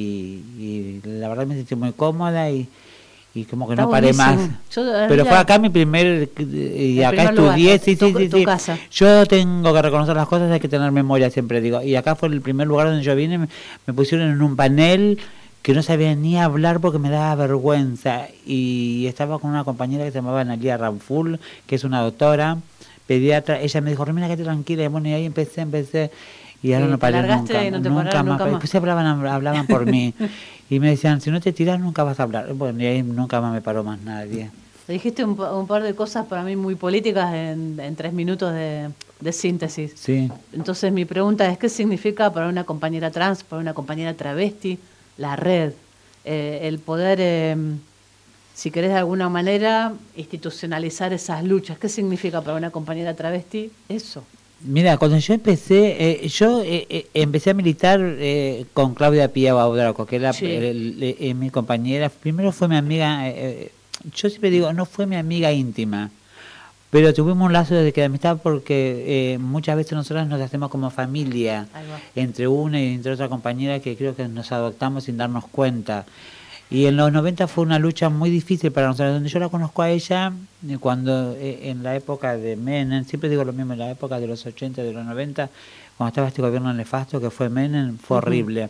y la verdad me sentí muy cómoda y como que Está no paré buenísimo. más. Yo, Pero mira, fue acá mi primer, y el acá primer lugar, estudié, sí, tu casa. Yo tengo que reconocer las cosas, hay que tener memoria, siempre digo. Y acá fue el primer lugar donde yo vine, me pusieron en un panel que no sabía ni hablar porque me daba vergüenza. Y estaba con una compañera que se llamaba Analia Ranful, que es una doctora, pediatra. Ella me dijo, Romina, quédate tranquila. Y bueno, y ahí empecé. Y ahora no paré largaste nunca. y no te pararon nunca más. Después hablaban por mí. Y me decían, si no te tiras nunca vas a hablar. Bueno, y ahí nunca más me paró más nadie. Dijiste un par de cosas para mí muy políticas en 3 minutos de síntesis. Sí. Entonces mi pregunta es, ¿qué significa para una compañera trans, para una compañera travesti, la red? El poder, si querés de alguna manera, institucionalizar esas luchas. ¿Qué significa para una compañera travesti eso? Mira, cuando yo empecé, empecé a militar con Claudia Pía Baudraco, que era mi compañera. Primero fue mi amiga, yo siempre digo, no fue mi amiga íntima, pero tuvimos un lazo de amistad porque muchas veces nosotros nos hacemos como familia, entre una y entre otra compañera, que creo que nos adoptamos sin darnos cuenta. Y en los 90 fue una lucha muy difícil para nosotros, donde yo la conozco a ella cuando en la época de Menem, siempre digo lo mismo, en la época de los 80, de los 90, cuando estaba este gobierno nefasto que fue Menem, fue horrible.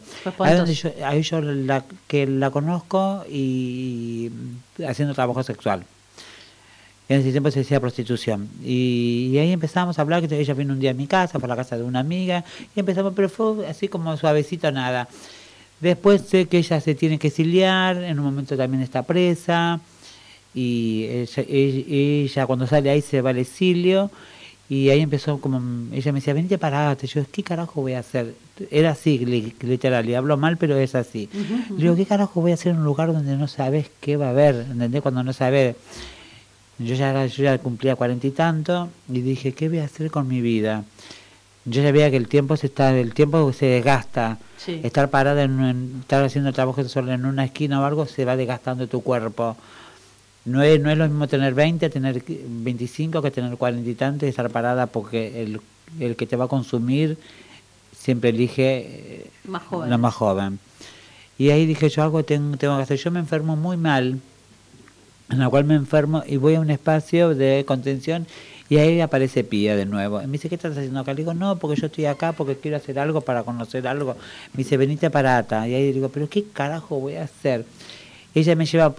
Ahí yo la conozco y haciendo trabajo sexual. En ese tiempo se decía prostitución. Y ahí empezamos a hablar, que ella vino un día a mi casa, por la casa de una amiga, y empezamos, pero fue así como suavecito, nada. Después sé que ella se tiene que exiliar, en un momento también está presa, y ella cuando sale ahí se va al exilio, y ahí empezó como, ella me decía, venite parate, yo, ¿qué carajo voy a hacer? Era así, literal, y hablo mal, pero es así. Le digo, ¿qué carajo voy a hacer en un lugar donde no sabes qué va a haber? ¿Entendés? Cuando no sabes, yo ya cumplía 40 y tanto, y dije, ¿qué voy a hacer con mi vida? Yo ya veía que el tiempo se desgasta. Sí. Estar parada, estar haciendo el trabajo solo en una esquina o algo, se va desgastando tu cuerpo. No es lo mismo tener 20, tener 25 que tener 40 y tantos y estar parada, porque el que te va a consumir siempre elige lo más joven. Y ahí dije, yo algo tengo que hacer. Yo me enfermo muy mal, en la cual me enfermo y voy a un espacio de contención. Y ahí aparece Pía de nuevo. Y me dice, ¿qué estás haciendo acá? Le digo, no, porque yo estoy acá, porque quiero hacer algo para conocer algo. Me dice, venite para ATA. Y ahí le digo, ¿pero qué carajo voy a hacer? Ella me lleva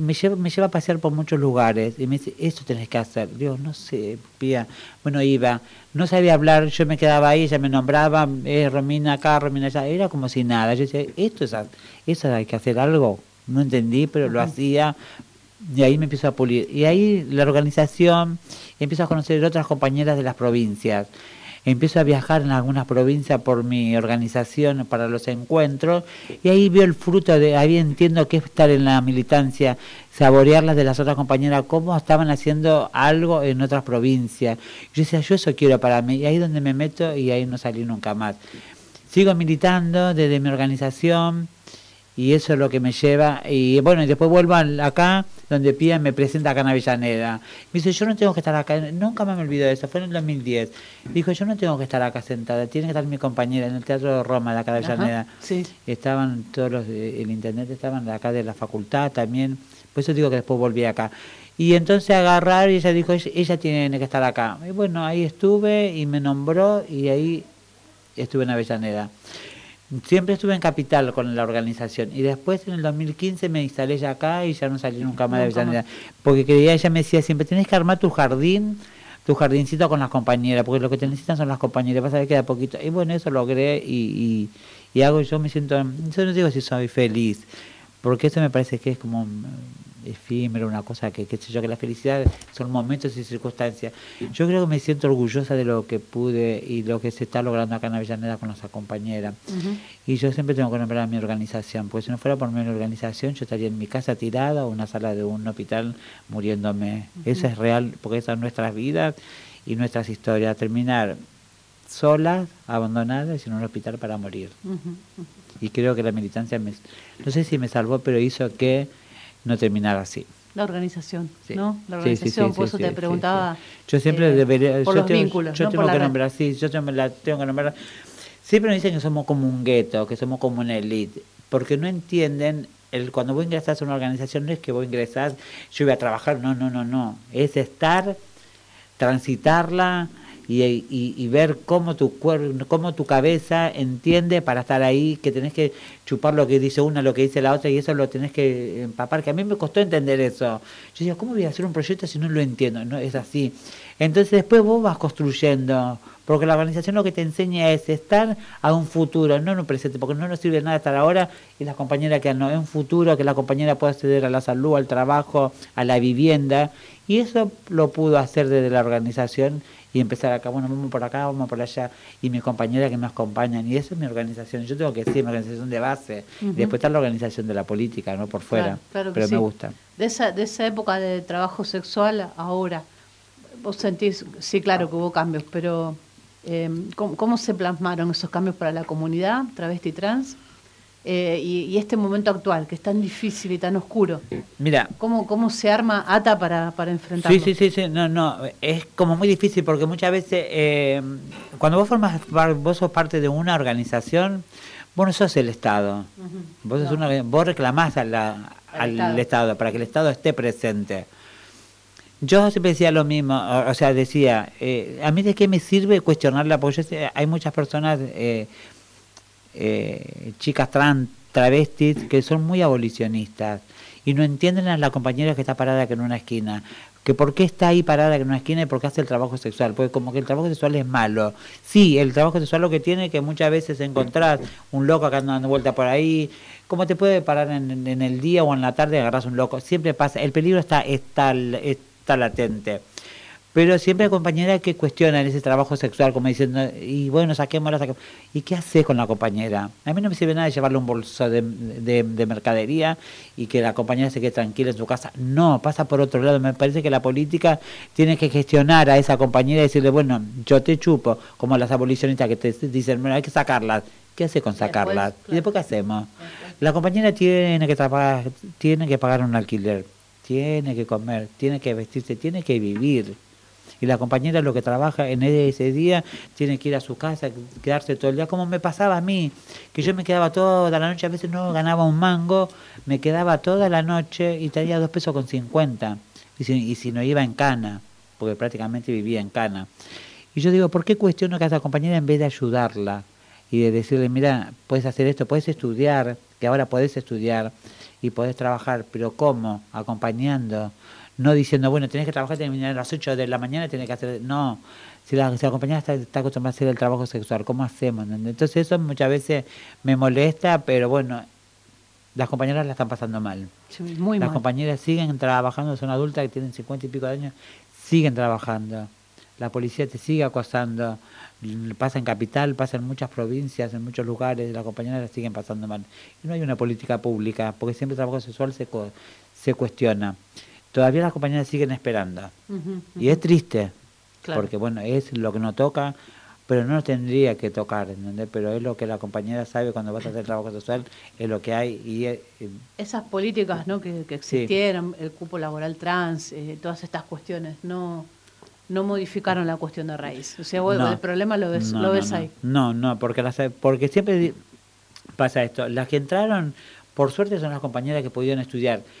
a pasear por muchos lugares. Y me dice, eso tenés que hacer. Digo, no sé, Pía. Bueno, iba. No sabía hablar, yo me quedaba ahí, ella me nombraba, Romina acá, Romina allá. Era como si nada. Yo decía, eso hay que hacer algo. No entendí, pero lo hacía. Y ahí me empiezo a pulir. Y ahí la organización, empiezo a conocer otras compañeras de las provincias. Empiezo a viajar en algunas provincias por mi organización para los encuentros. Y ahí veo el fruto ahí entiendo qué es estar en la militancia, saborearlas de las otras compañeras, cómo estaban haciendo algo en otras provincias. Yo decía, yo eso quiero para mí. Y ahí es donde me meto y ahí no salí nunca más. Sigo militando desde mi organización. Y eso es lo que me lleva, y bueno, y después vuelvo acá, donde Pía me presenta acá en Avellaneda. Me dice, yo no tengo que estar acá, nunca me olvido de eso, fue en el 2010. Dijo, yo no tengo que estar acá sentada, tiene que estar mi compañera en el Teatro de Roma, de acá de Avellaneda. Sí. Estaban todos el intendente, estaban de acá de la facultad también, por eso digo que después volví acá. Y entonces agarrar, y ella dijo, ella tiene que estar acá. Y bueno, ahí estuve, y me nombró, y ahí estuve en Avellaneda. Siempre estuve en Capital con la organización y después en el 2015 me instalé ya acá y ya no salí nunca más de Avellaneda, porque ella me decía siempre, tenés que armar tu jardincito con las compañeras, porque lo que te necesitan son las compañeras, vas a ver que da poquito. Y bueno, eso logré y hago, yo me siento, yo no digo si soy feliz, porque eso me parece que es como efímero, una cosa que sé yo, que la felicidad son momentos y circunstancias. Yo creo que me siento orgullosa de lo que pude y lo que se está logrando acá en Avellaneda con nuestra compañera. Y yo siempre tengo que nombrar a mi organización, porque si no fuera por mi organización yo estaría en mi casa tirada o en una sala de un hospital muriéndome. Eso es real, porque esas son nuestras vidas y nuestras historias. Terminar solas, abandonadas en un hospital para morir. Y creo que la militancia, no sé si me salvó, pero hizo que no terminar así. La organización, ¿no? La organización, por eso te preguntaba. Yo siempre debería, por los vínculos, yo tengo que nombrar, yo la tengo que nombrar. Siempre nos dicen que somos como un gueto, que somos como una élite, porque no entienden, cuando vos ingresás a una organización no es que vos ingresás, yo voy a trabajar, no, es estar, transitarla, y ver cómo tu cómo tu cabeza entiende para estar ahí, que tenés que chupar lo que dice una, lo que dice la otra, y eso lo tenés que empapar, que a mí me costó entender eso. Yo digo, ¿cómo voy a hacer un proyecto si no lo entiendo? No es así. Entonces después vos vas construyendo, porque la organización lo que te enseña es estar a un futuro, no en un presente, porque no nos sirve nada estar ahora y las compañeras que no, en un futuro que la compañera pueda acceder a la salud, al trabajo, a la vivienda, y eso lo pudo hacer desde la organización y empezar acá, bueno, vamos por acá, vamos por allá, y mis compañeras que me acompañan, y eso es mi organización. Yo tengo que decir, mi organización de base, y después está la organización de la política, no por fuera, claro pero sí. Me gusta. De esa época de trabajo sexual, ahora, vos sentís, sí, claro que hubo cambios, pero ¿cómo se plasmaron esos cambios para la comunidad travesti trans? Y este momento actual, que es tan difícil y tan oscuro. Mira, ¿Cómo se arma ATA para enfrentarlo? Sí, no, es como muy difícil porque muchas veces cuando vos sos parte de una organización, vos no sos el Estado, vos reclamás al Estado para que el Estado esté presente. Yo siempre decía lo mismo, o sea, decía, a mí de qué me sirve cuestionarla, porque hay muchas personas, chicas trans, travestis, que son muy abolicionistas y no entienden a la compañera que está parada que en una esquina, que por qué está ahí parada en una esquina y por qué hace el trabajo sexual, porque como que el trabajo sexual es malo. Sí, el trabajo sexual lo que tiene que muchas veces encontrás un loco acá dando vuelta por ahí, como te puede parar en el día o en la tarde agarras un loco, siempre pasa, el peligro está latente. Pero siempre hay compañeras que cuestionan ese trabajo sexual, como diciendo, y bueno, saquémosla. ¿Y qué haces con la compañera? A mí no me sirve nada de llevarle un bolso de mercadería y que la compañera se quede tranquila en su casa. No, pasa por otro lado. Me parece que la política tiene que gestionar a esa compañera y decirle, bueno, yo te chupo, como las abolicionistas que te dicen, bueno, hay que sacarlas. ¿Qué hace con sacarlas? Después, claro. ¿Y después qué hacemos? La compañera tiene que pagar un alquiler, tiene que comer, tiene que vestirse, tiene que vivir. Y la compañera lo que trabaja en ese día tiene que ir a su casa, quedarse todo el día, como me pasaba a mí, que yo me quedaba toda la noche, a veces no ganaba un mango, me quedaba toda la noche y tenía 2,50 pesos, y si no iba en cana, porque prácticamente vivía en cana. Y yo digo, ¿por qué cuestiono que a esa compañera en vez de ayudarla y de decirle, mira, puedes hacer esto, puedes estudiar, que ahora podés estudiar y podés trabajar, pero ¿cómo? Acompañando. No diciendo, bueno, tenés que trabajar, terminar a las 8 de la mañana, tenés que hacer... No, si la compañera está acostumbrada a hacer el trabajo sexual, ¿cómo hacemos? Entonces eso muchas veces me molesta, pero bueno, las compañeras la están pasando mal. Sí, muy las mal. Compañeras siguen trabajando, son adultas que tienen 50 y pico de años, siguen trabajando. La policía te sigue acosando, pasa en Capital, pasa en muchas provincias, en muchos lugares, las compañeras la siguen pasando mal. Y no hay una política pública, porque siempre el trabajo sexual se cuestiona. Todavía las compañeras siguen esperando. Y es triste, claro. Porque bueno, es lo que nos toca, pero no nos tendría que tocar, ¿entendés? Pero es lo que la compañera sabe cuando vas a hacer trabajo sexual, es lo que hay. Esas políticas, ¿no?, que existieron, sí. El cupo laboral trans, todas estas cuestiones, no modificaron la cuestión de raíz. O sea, el problema lo ves ahí. No, porque siempre pasa esto. Las que entraron, por suerte, son las compañeras que pudieron estudiar.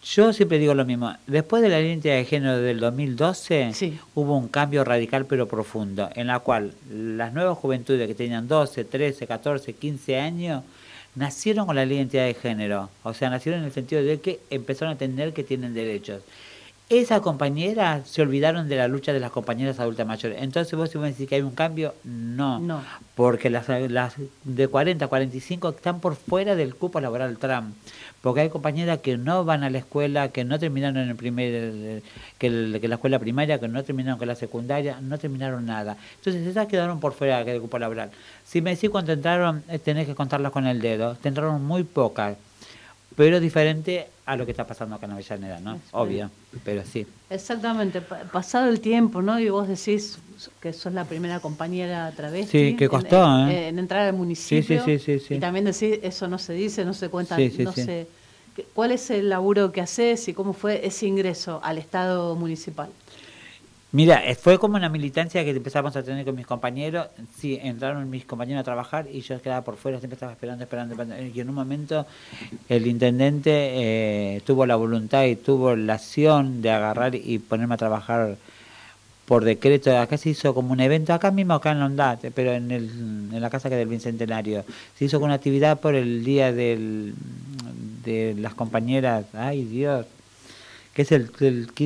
Yo siempre digo lo mismo. Después de la ley de identidad de género del 2012, hubo un cambio radical pero profundo, en la cual las nuevas juventudes que tenían 12, 13, 14, 15 años, nacieron con la ley de identidad de género. O sea, nacieron en el sentido de que empezaron a entender que tienen derechos. Esas compañeras se olvidaron de la lucha de las compañeras adultas mayores. Entonces vos me decís que hay un cambio, no. Porque las de 40 a 45 están por fuera del cupo laboral Trump. Porque hay compañeras que no van a la escuela, que no terminaron en el que la escuela primaria, que no terminaron con la secundaria, no terminaron nada. Entonces esas quedaron por fuera del cupo laboral. Si me decís cuánto entraron, tenés que contarlas con el dedo. Te entraron muy pocas, pero diferente a lo que está pasando acá en Avellaneda, ¿no? Obvio, pero sí. Exactamente, pasado el tiempo, ¿no? Y vos decís que sos la primera compañera travesti. Sí, que costó, en entrar al municipio. Sí. Y también decís, eso no se dice, no se cuenta, no sí. sé. ¿Cuál es el laburo que haces y cómo fue ese ingreso al Estado municipal? Mira, fue como una militancia que empezamos a tener con mis compañeros. Sí, entraron mis compañeros a trabajar y yo quedaba por fuera, siempre estaba esperando. Y en un momento el intendente tuvo la voluntad y tuvo la acción de agarrar y ponerme a trabajar por decreto. Acá se hizo como un evento, acá mismo, acá en Londate, pero en la casa que del Bicentenario. Se hizo como una actividad por el día de las compañeras. Ay, Dios. Que es el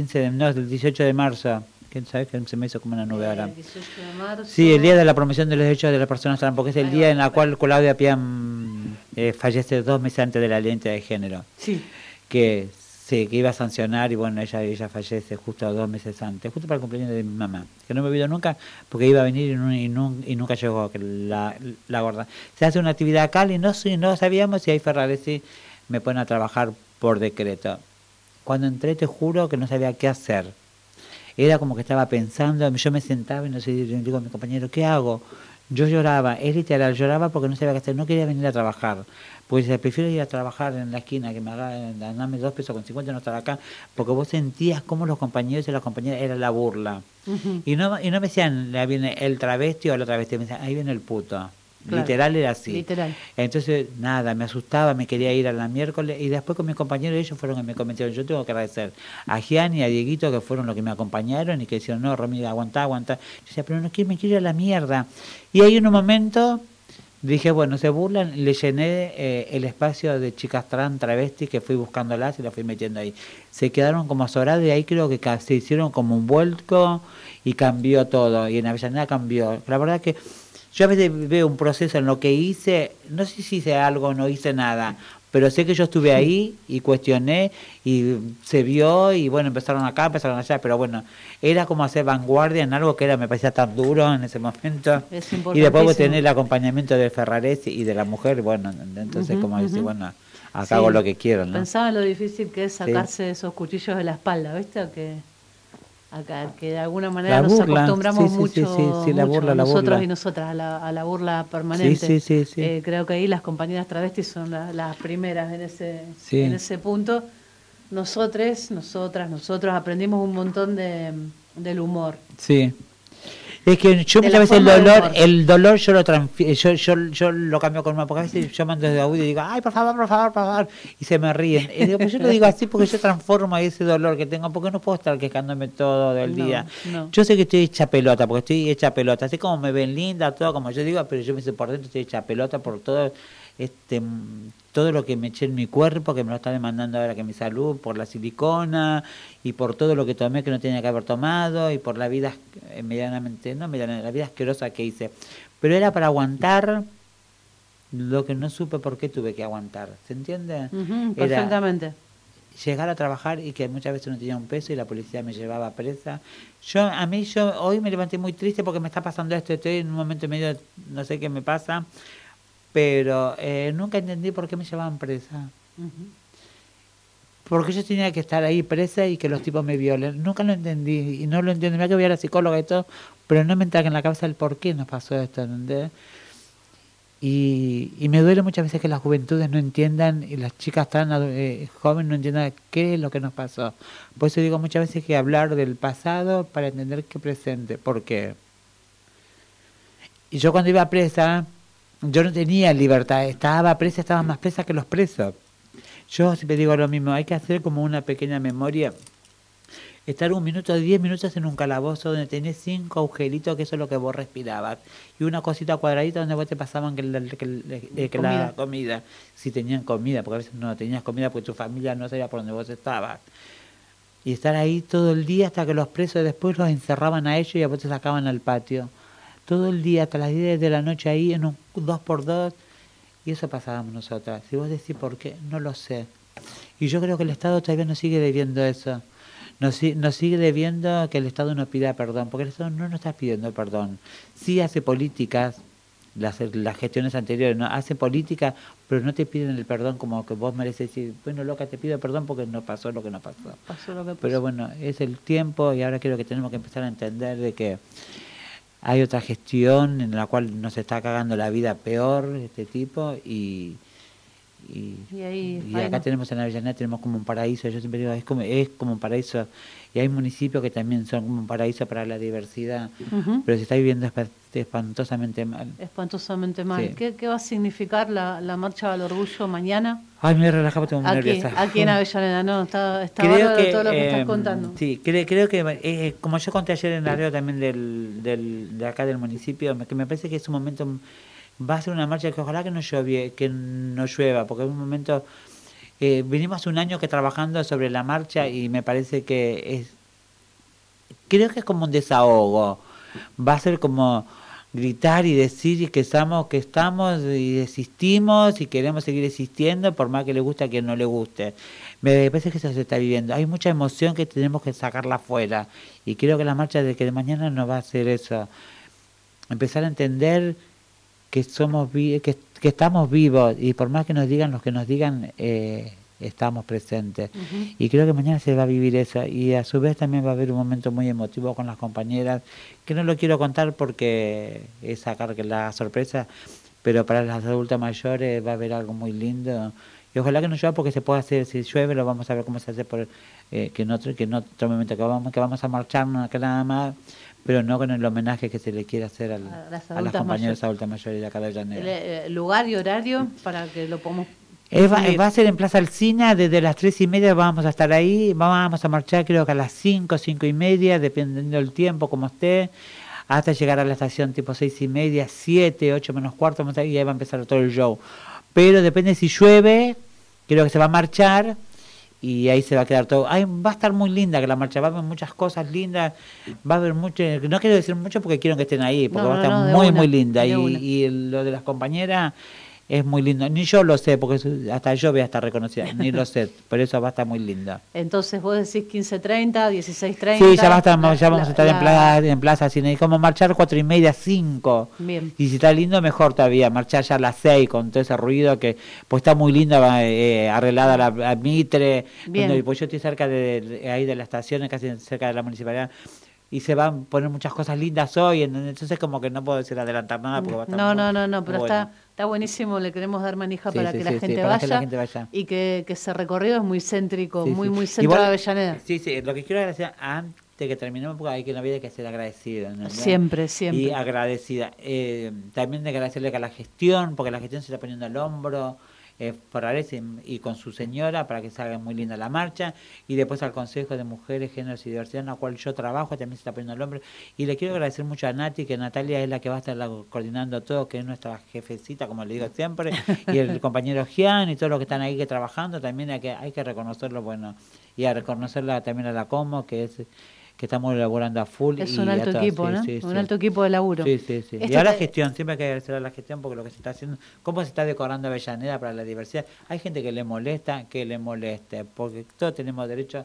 18 de marzo. ¿Sabes que se me hizo como una nube ahora? El 18 de marzo. Sí, el día de la promoción de los derechos de las personas trans, porque es el día en el cual Claudia Pian fallece 2 meses antes de la ley de identidad de género. Sí. Que iba a sancionar y bueno, ella fallece justo 2 meses antes, justo para el cumpleaños de mi mamá, que no me olvido nunca porque iba a venir y nunca llegó, que la gorda. Se hace una actividad acá y no sabíamos si ahí Ferraresi me pone a trabajar por decreto. Cuando entré te juro que no sabía qué hacer. Era como que estaba pensando, yo me sentaba y no sé, digo a mi compañero, ¿qué hago? Yo lloraba, es literal, lloraba porque no sabía qué hacer, no quería venir a trabajar. Pues prefiero ir a trabajar en la esquina, que me haga, dame 2 pesos con 50 y no estar acá, porque vos sentías cómo los compañeros y las compañeras era la burla. Y no me decían, ahí viene el travesti o la travesti, me decían, ahí viene el puto. Claro. Literal era así. Literal. Entonces, nada, me asustaba, me quería ir a la miércoles y después con mis compañeros ellos fueron que me convencieron. Yo tengo que agradecer a Gian y a Dieguito que fueron los que me acompañaron y que decían, no, Romy, aguantá. Yo decía, pero no quiero, me quiero ir a la mierda. Y ahí en un momento dije, bueno, se burlan, le llené el espacio de chicas trans, travestis que fui buscándolas y las fui metiendo ahí. Se quedaron como azoradas y ahí creo que se hicieron como un vuelco y cambió todo. Y en Avellaneda cambió. La verdad que yo a veces veo un proceso en lo que hice, no sé si hice algo o no hice nada, pero sé que yo estuve ahí y cuestioné y se vio y bueno, empezaron acá, empezaron allá, pero bueno, era como hacer vanguardia en algo que me parecía tan duro en ese momento. Y después vos tenés el acompañamiento de Ferraresi y de la mujer, bueno, entonces como decir, bueno, acá hago lo que quiero, ¿no? Pensaba en lo difícil que es sacarse esos cuchillos de la espalda, ¿viste? Que de alguna manera nos acostumbramos mucho nosotros y nosotras a la burla permanente. Sí. Creo que ahí las compañeras travestis son las primeras en ese punto. Nosotros aprendimos un montón del humor. Sí. Es que yo muchas veces el dolor yo lo yo lo cambio con una, porque a veces yo mando desde audio y digo, ay, por favor, y se me ríen. Y digo, pues yo lo digo así porque yo transformo ese dolor que tengo, porque no puedo estar quejándome todo el día. No. Yo sé que estoy hecha pelota, porque estoy hecha pelota, así como me ven linda, todo como yo digo, pero yo me sé por dentro estoy hecha pelota por todo lo que me eché en mi cuerpo, que me lo está demandando ahora que mi salud, por la silicona y por todo lo que tomé que no tenía que haber tomado y por la vida la vida asquerosa que hice. Pero era para aguantar lo que no supe por qué tuve que aguantar. ¿Se entiende? Perfectamente. Era llegar a trabajar y que muchas veces no tenía un peso y la policía me llevaba presa. Yo hoy me levanté muy triste porque me está pasando esto, estoy en un momento medio, no sé qué me pasa, pero nunca entendí por qué me llevaban presa. Porque yo tenía que estar ahí presa y que los tipos me violen. Nunca lo entendí y no lo entiendo. Mira que voy a la psicóloga y todo, pero no me entra en la cabeza el por qué nos pasó esto, ¿entendés? Y me duele muchas veces que las juventudes no entiendan y las chicas tan jóvenes no entiendan qué es lo que nos pasó. Por eso digo muchas veces que hablar del pasado para entender qué presente. ¿Por qué? Y yo cuando iba presa, yo no tenía libertad, estaba más presa que los presos. Yo siempre digo lo mismo, hay que hacer como una pequeña memoria. Estar 1 minuto, 10 minutos en un calabozo donde tenés 5 agujeritos, que eso es lo que vos respirabas. Y una cosita cuadradita donde vos te pasaban la comida. Si tenían comida, porque a veces no tenías comida porque tu familia no sabía por dónde vos estabas. Y estar ahí todo el día hasta que los presos después los encerraban a ellos y a vos te sacaban al patio. Todo el día, hasta las 10 de la noche ahí en un 2x2. Y eso pasábamos nosotras. Si vos decís por qué, no lo sé. Y yo creo que el Estado todavía nos sigue debiendo eso. Nos sigue debiendo que el Estado nos pida perdón, porque el Estado no nos está pidiendo perdón. Sí hace políticas, las gestiones anteriores, ¿no? Hace política, pero no te piden el perdón como que vos mereces decir, bueno, loca, te pido perdón porque no pasó lo que no pasó. Pasó lo que pasó. Pero bueno, es el tiempo y ahora creo que tenemos que empezar a entender de que hay otra gestión en la cual nos está cagando la vida peor este tipo y acá tenemos en Avellaneda, tenemos como un paraíso, yo siempre digo, es como un paraíso, y hay municipios que también son como un paraíso para la diversidad, pero se está viviendo espantosamente mal. Espantosamente mal. Sí. ¿Qué va a significar la marcha del orgullo mañana? Ay, me relajaba, tengo muy nerviosa. Aquí en Avellaneda, no, está bárbaro todo lo que estás contando. Sí, creo que, como yo conté ayer en la radio también de acá del municipio, que me parece que es un momento... Va a ser una marcha que ojalá que no llueva, porque en un momento venimos hace un año que trabajando sobre la marcha y me parece que creo que es como un desahogo. Va a ser como gritar y decir que estamos y existimos y queremos seguir existiendo por más que le guste a quien no le guste. Me parece que eso se está viviendo. Hay mucha emoción que tenemos que sacarla afuera y creo que la marcha de mañana no va a ser eso. Empezar a entender que estamos vivos y por más que nos digan los que nos digan, estamos presentes. Y creo que mañana se va a vivir eso y a su vez también va a haber un momento muy emotivo con las compañeras, que no lo quiero contar porque es sacar la sorpresa, pero para las adultas mayores va a haber algo muy lindo y ojalá que no llueva porque se pueda hacer, si llueve lo vamos a ver cómo se hace que en otro momento que vamos a marchar nada más, pero no con el homenaje que se le quiere hacer a las compañeras adultas mayores de acá de Avellaneda. ¿Lugar y horario para que lo podamos va a ser en Plaza Alsina, desde las 3:30 vamos a estar ahí, vamos a marchar creo que a las 5:30, dependiendo del tiempo como esté, hasta llegar a la estación tipo 6:30, 7, 8 menos cuarto, y ahí va a empezar todo el show. Pero depende si llueve, creo que se va a marchar, y ahí se va a quedar todo. Va a estar muy linda que la marcha, va a haber muchas cosas lindas, va a haber mucho, no quiero decir mucho porque quiero que estén ahí, porque va a estar muy linda, y lo de las compañeras es muy lindo, ni yo lo sé, porque hasta yo voy a estar reconocida, ni lo sé, por eso va a estar muy linda. Entonces vos decís 15:30, 16:30. Sí, ya vamos a estar en Plaza Cine, y como marchar 4:30, 5. Bien. Y si está lindo, mejor todavía, marchar ya a las 6 con todo ese ruido que pues está muy linda, arreglada la Mitre. Bien. Pues yo estoy cerca ahí de la estación, casi cerca de la municipalidad. Y se van a poner muchas cosas lindas hoy, entonces como que no puedo decir adelantar nada porque va a estar no, pero bueno. Está buenísimo, le queremos dar manija para que la gente vaya y que ese recorrido es muy céntrico, muy centro de Avellaneda. Sí, lo que quiero agradecer antes de que terminemos, porque hay que en la vida hay que ser agradecida, ¿no? Siempre. Y agradecida. También de agradecerle a la gestión, porque la gestión se está poniendo al hombro, por Ares y con su señora para que salga muy linda la marcha, y después al Consejo de Mujeres, Géneros y Diversidad en la cual yo trabajo, también se está poniendo el hombre, y le quiero agradecer mucho a Nati, que Natalia es la que va a estar coordinando todo, que es nuestra jefecita, como le digo siempre, y el compañero Gian y todos los que están ahí trabajando, también hay que reconocerlo, bueno, y a reconocerla también a la Como, que estamos elaborando a full. Es un alto equipo, ¿no? Un alto equipo de laburo. Sí. Y a la gestión, siempre hay que agradecer a la gestión porque lo que se está haciendo, cómo se está decorando Avellaneda para la diversidad. Hay gente que le moleste, porque todos tenemos derecho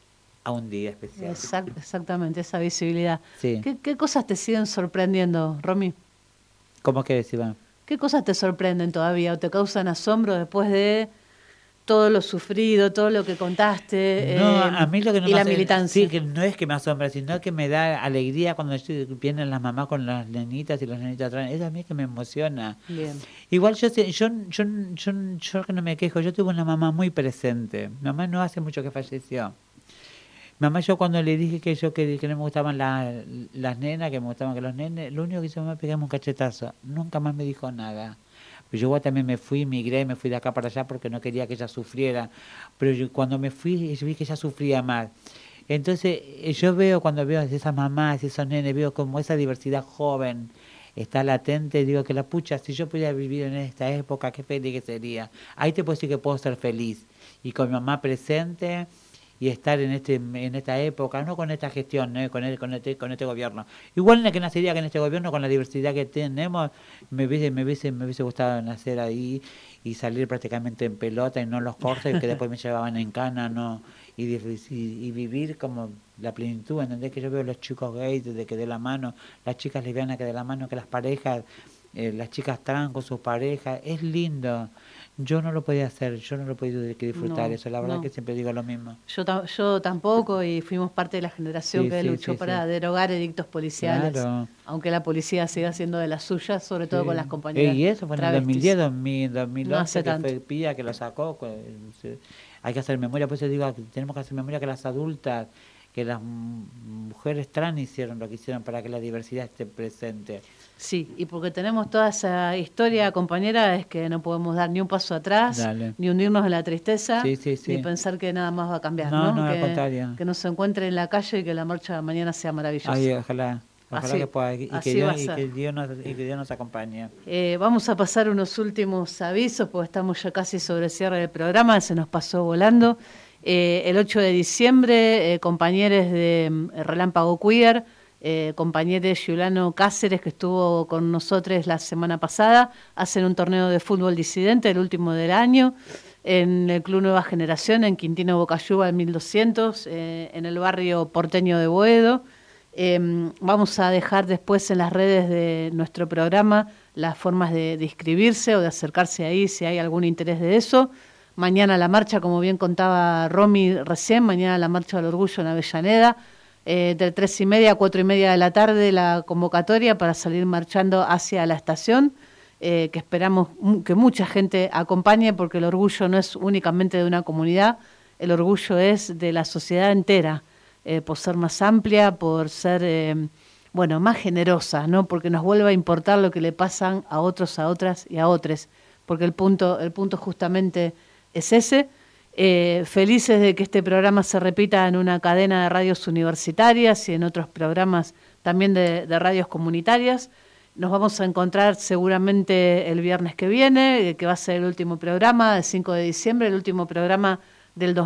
a un día especial. Exactamente, esa visibilidad. Sí. ¿Qué cosas te siguen sorprendiendo, Romy? ¿Cómo que decís, Iván? ¿Qué cosas te sorprenden todavía o te causan asombro después de todo lo sufrido, todo lo que contaste, no, a mí lo que no y me la militancia? Sí, que no es que me asombra, sino que me da alegría cuando vienen las mamás con las nenitas y los nenitos atrás. Eso a mí es que me emociona. Bien. Igual yo que no me quejo, yo tuve una mamá muy presente. Mi mamá no hace mucho que falleció. Mi mamá, yo cuando le dije que no me gustaban las nenas, que me gustaban que los nenes, lo único que hizo mi mamá, pegarme un cachetazo. Nunca más me dijo nada. Pero yo igual también me fui, migré, me fui de acá para allá porque no quería que ella sufriera. Pero yo, cuando me fui, yo vi que ella sufría más. Entonces, yo veo, cuando veo a esas mamás, esos nenes, veo como esa diversidad joven está latente, digo que la pucha, si yo pudiera vivir en esta época, qué feliz que sería. Ahí te puedo decir que puedo ser feliz. Y con mi mamá presente y estar en esta época, no con esta gestión, ¿no? con este gobierno. Igual en la que nacería que en este gobierno, con la diversidad que tenemos, me hubiese gustado nacer ahí y salir prácticamente en pelota y no en los corsos, y que después me llevaban en cana, ¿no? Y vivir como la plenitud, ¿entendés? Que yo veo los chicos gays de que de la mano, las chicas lesbianas que de la mano, que las parejas, las chicas trans con sus parejas, es lindo. Yo no lo podía hacer, yo no lo he podido disfrutar eso, la verdad que siempre digo lo mismo. Yo tampoco, y fuimos parte de la generación que luchó para derogar edictos policiales, claro. Aunque la policía siga haciendo de las suyas, sobre todo con las compañeras y eso fue en el 2010, 2011, no hace que tanto. fue Pía que lo sacó. Hay que hacer memoria, por eso digo, tenemos que hacer memoria que las adultas, que las mujeres trans hicieron lo que hicieron para que la diversidad esté presente. Sí, y porque tenemos toda esa historia, compañera, es que no podemos dar ni un paso atrás, ni hundirnos en la tristeza, ni pensar que nada más va a cambiar, ¿no? Al contrario. Que nos encuentre en la calle y que la marcha mañana sea maravillosa. Ay, ojalá que pueda, y que Dios nos acompañe. Vamos a pasar unos últimos avisos, porque estamos ya casi sobre el cierre del programa, se nos pasó volando. El 8 de diciembre, compañeros de Relámpago Queer, compañeros Giuliano Cáceres, que estuvo con nosotros la semana pasada, hacen un torneo de fútbol disidente, el último del año, en el Club Nueva Generación, en Quintino Bocayuba, en 1200, en el barrio porteño de Boedo. Vamos a dejar después en las redes de nuestro programa las formas de inscribirse o de acercarse ahí si hay algún interés de eso. Mañana la marcha, como bien contaba Romy recién, mañana la marcha del orgullo en Avellaneda, de 3:30 a 4:30 de la tarde la convocatoria para salir marchando hacia la estación, que esperamos que mucha gente acompañe, porque el orgullo no es únicamente de una comunidad, el orgullo es de la sociedad entera, por ser más amplia, por ser más generosa, ¿no? Porque nos vuelve a importar lo que le pasan a otros, a otras y a otros, porque el punto justamente es ese. Felices de que este programa se repita en una cadena de radios universitarias y en otros programas también de radios comunitarias. Nos vamos a encontrar seguramente el viernes que viene, que va a ser el último programa, el 5 de diciembre, el último programa del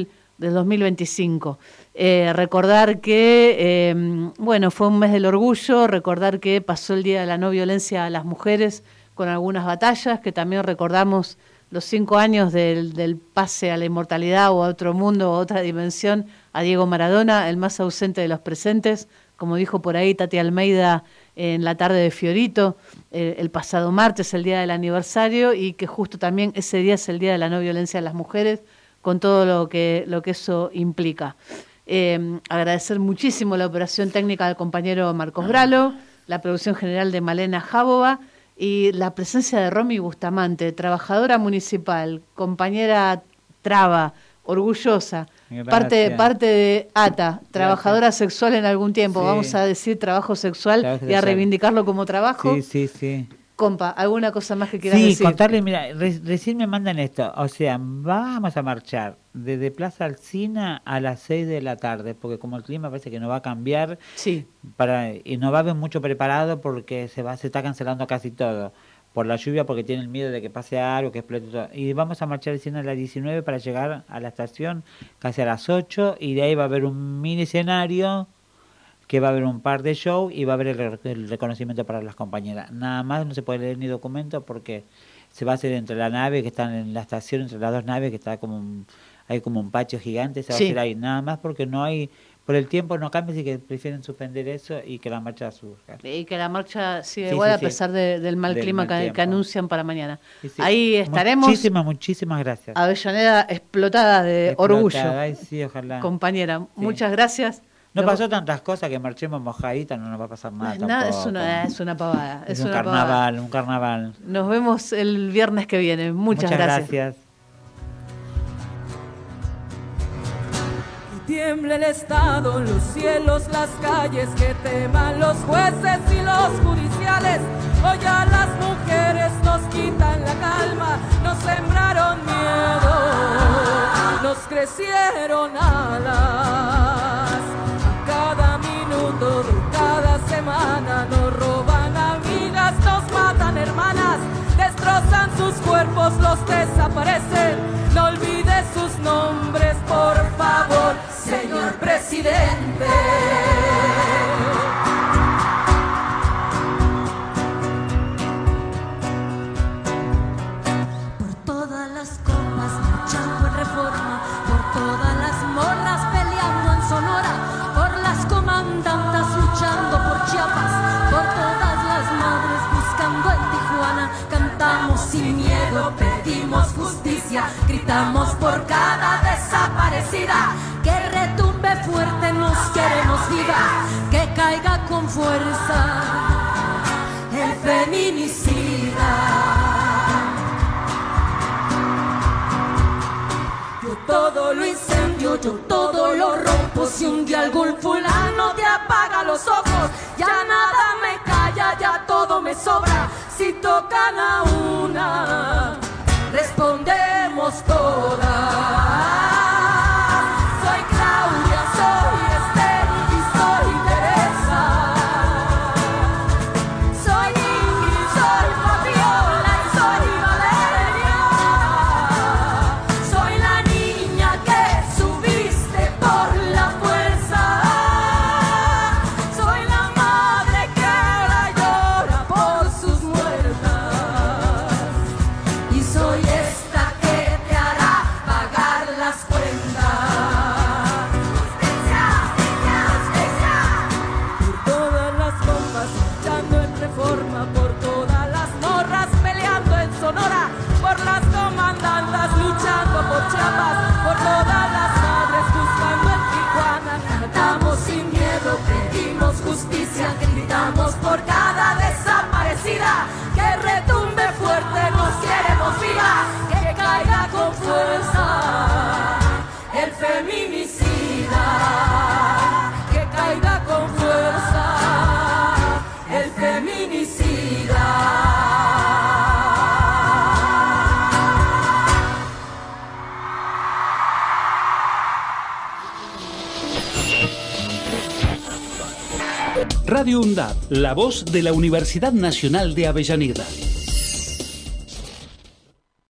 2025. Recordar que, fue un mes del orgullo, recordar que pasó el Día de la No Violencia a las Mujeres con algunas batallas, que también recordamos los 5 años del pase a la inmortalidad o a otro mundo o a otra dimensión a Diego Maradona, el más ausente de los presentes, como dijo por ahí Tati Almeida en la tarde de Fiorito, el pasado martes, el día del aniversario, y que justo también ese día es el Día de la No Violencia a las Mujeres, con todo lo que eso implica. Agradecer muchísimo la operación técnica del compañero Marcos Bralo, la producción general de Malena Jábova, y la presencia de Romy Bustamante, trabajadora municipal, compañera traba, orgullosa, parte de ATA, trabajadora sexual en algún tiempo, vamos a decir trabajo sexual y a reivindicarlo como trabajo. Sí. Compa, ¿alguna cosa más que quieras decir? Sí, contarle, mira, recién me mandan esto, o sea, vamos a marchar desde Plaza Alsina a las 6 de la tarde, porque como el clima parece que no va a cambiar, y no va a haber mucho preparado porque se está cancelando casi todo, por la lluvia, porque tienen miedo de que pase algo, que explote todo. Y vamos a marchar a las 19 para llegar a la estación casi a las 8, y de ahí va a haber un mini escenario, que va a haber un par de shows y va a haber el reconocimiento para las compañeras. Nada más, no se puede leer ni documento porque se va a hacer entre la nave que está en la estación, entre las dos naves, que está hay como un patio gigante, se va a hacer ahí. Nada más porque no hay, por el tiempo no cambia, así que prefieren suspender eso y que la marcha surja. Y que la marcha siga igual a pesar del mal clima que anuncian para mañana. Ahí estaremos. Muchísimas gracias. Avellaneda explotada de orgullo. Ay, sí, ojalá. Compañera, muchas gracias. No pasó tantas cosas que marchemos mojaditas, no nos va a pasar nada tampoco. Es una pavada. Es un carnaval. Nos vemos el viernes que viene. Muchas gracias. Y tiembla el Estado, los cielos, las calles, que teman los jueces y los judiciales. Hoy a las mujeres nos quitan la crecieron alas. A cada minuto de cada semana nos roban amigas, nos matan hermanas, destrozan sus cuerpos, los desaparecen. No olvide sus nombres, por favor, señor presidente. Por todas las copas marchando en Reforma, por todas las morras peleando en Sonora, por las comandantas luchando por Chiapas, por todas las madres buscando en Tijuana. Cantamos sin miedo, pedimos justicia, gritamos por cada desaparecida. Que retumbe fuerte, nos queremos viva, que caiga con fuerza el feminicida. Yo todo lo incendio, yo todo lo rompo. Si un día algún fulano te apaga los ojos, ya nada me calla, ya todo me sobra. Si tocan a una, respondemos todas. Soy Claudia, soy Esther y soy Teresa. Soy Ingrid, soy Fabiola y soy Valeria. Soy la niña que subiste por la fuerza. Soy la madre que ahora llora por sus muertas. Y soy esta que te hará pagar las cuentas. Justicia, justicia, justicia. Por todas las compas luchando en Reforma, por todas las morras peleando en Sonora, por las comandantas luchando por Chiapas, por todas las madres buscando en Tijuana. Cantamos sin miedo, pedimos justicia, gritamos por cada desaparecida. Que retumbe fuerte, nos queremos viva, que caiga con fuerza el feminicida. Que caiga con fuerza el feminicida. Radio UNDAB, la voz de la Universidad Nacional de Avellaneda.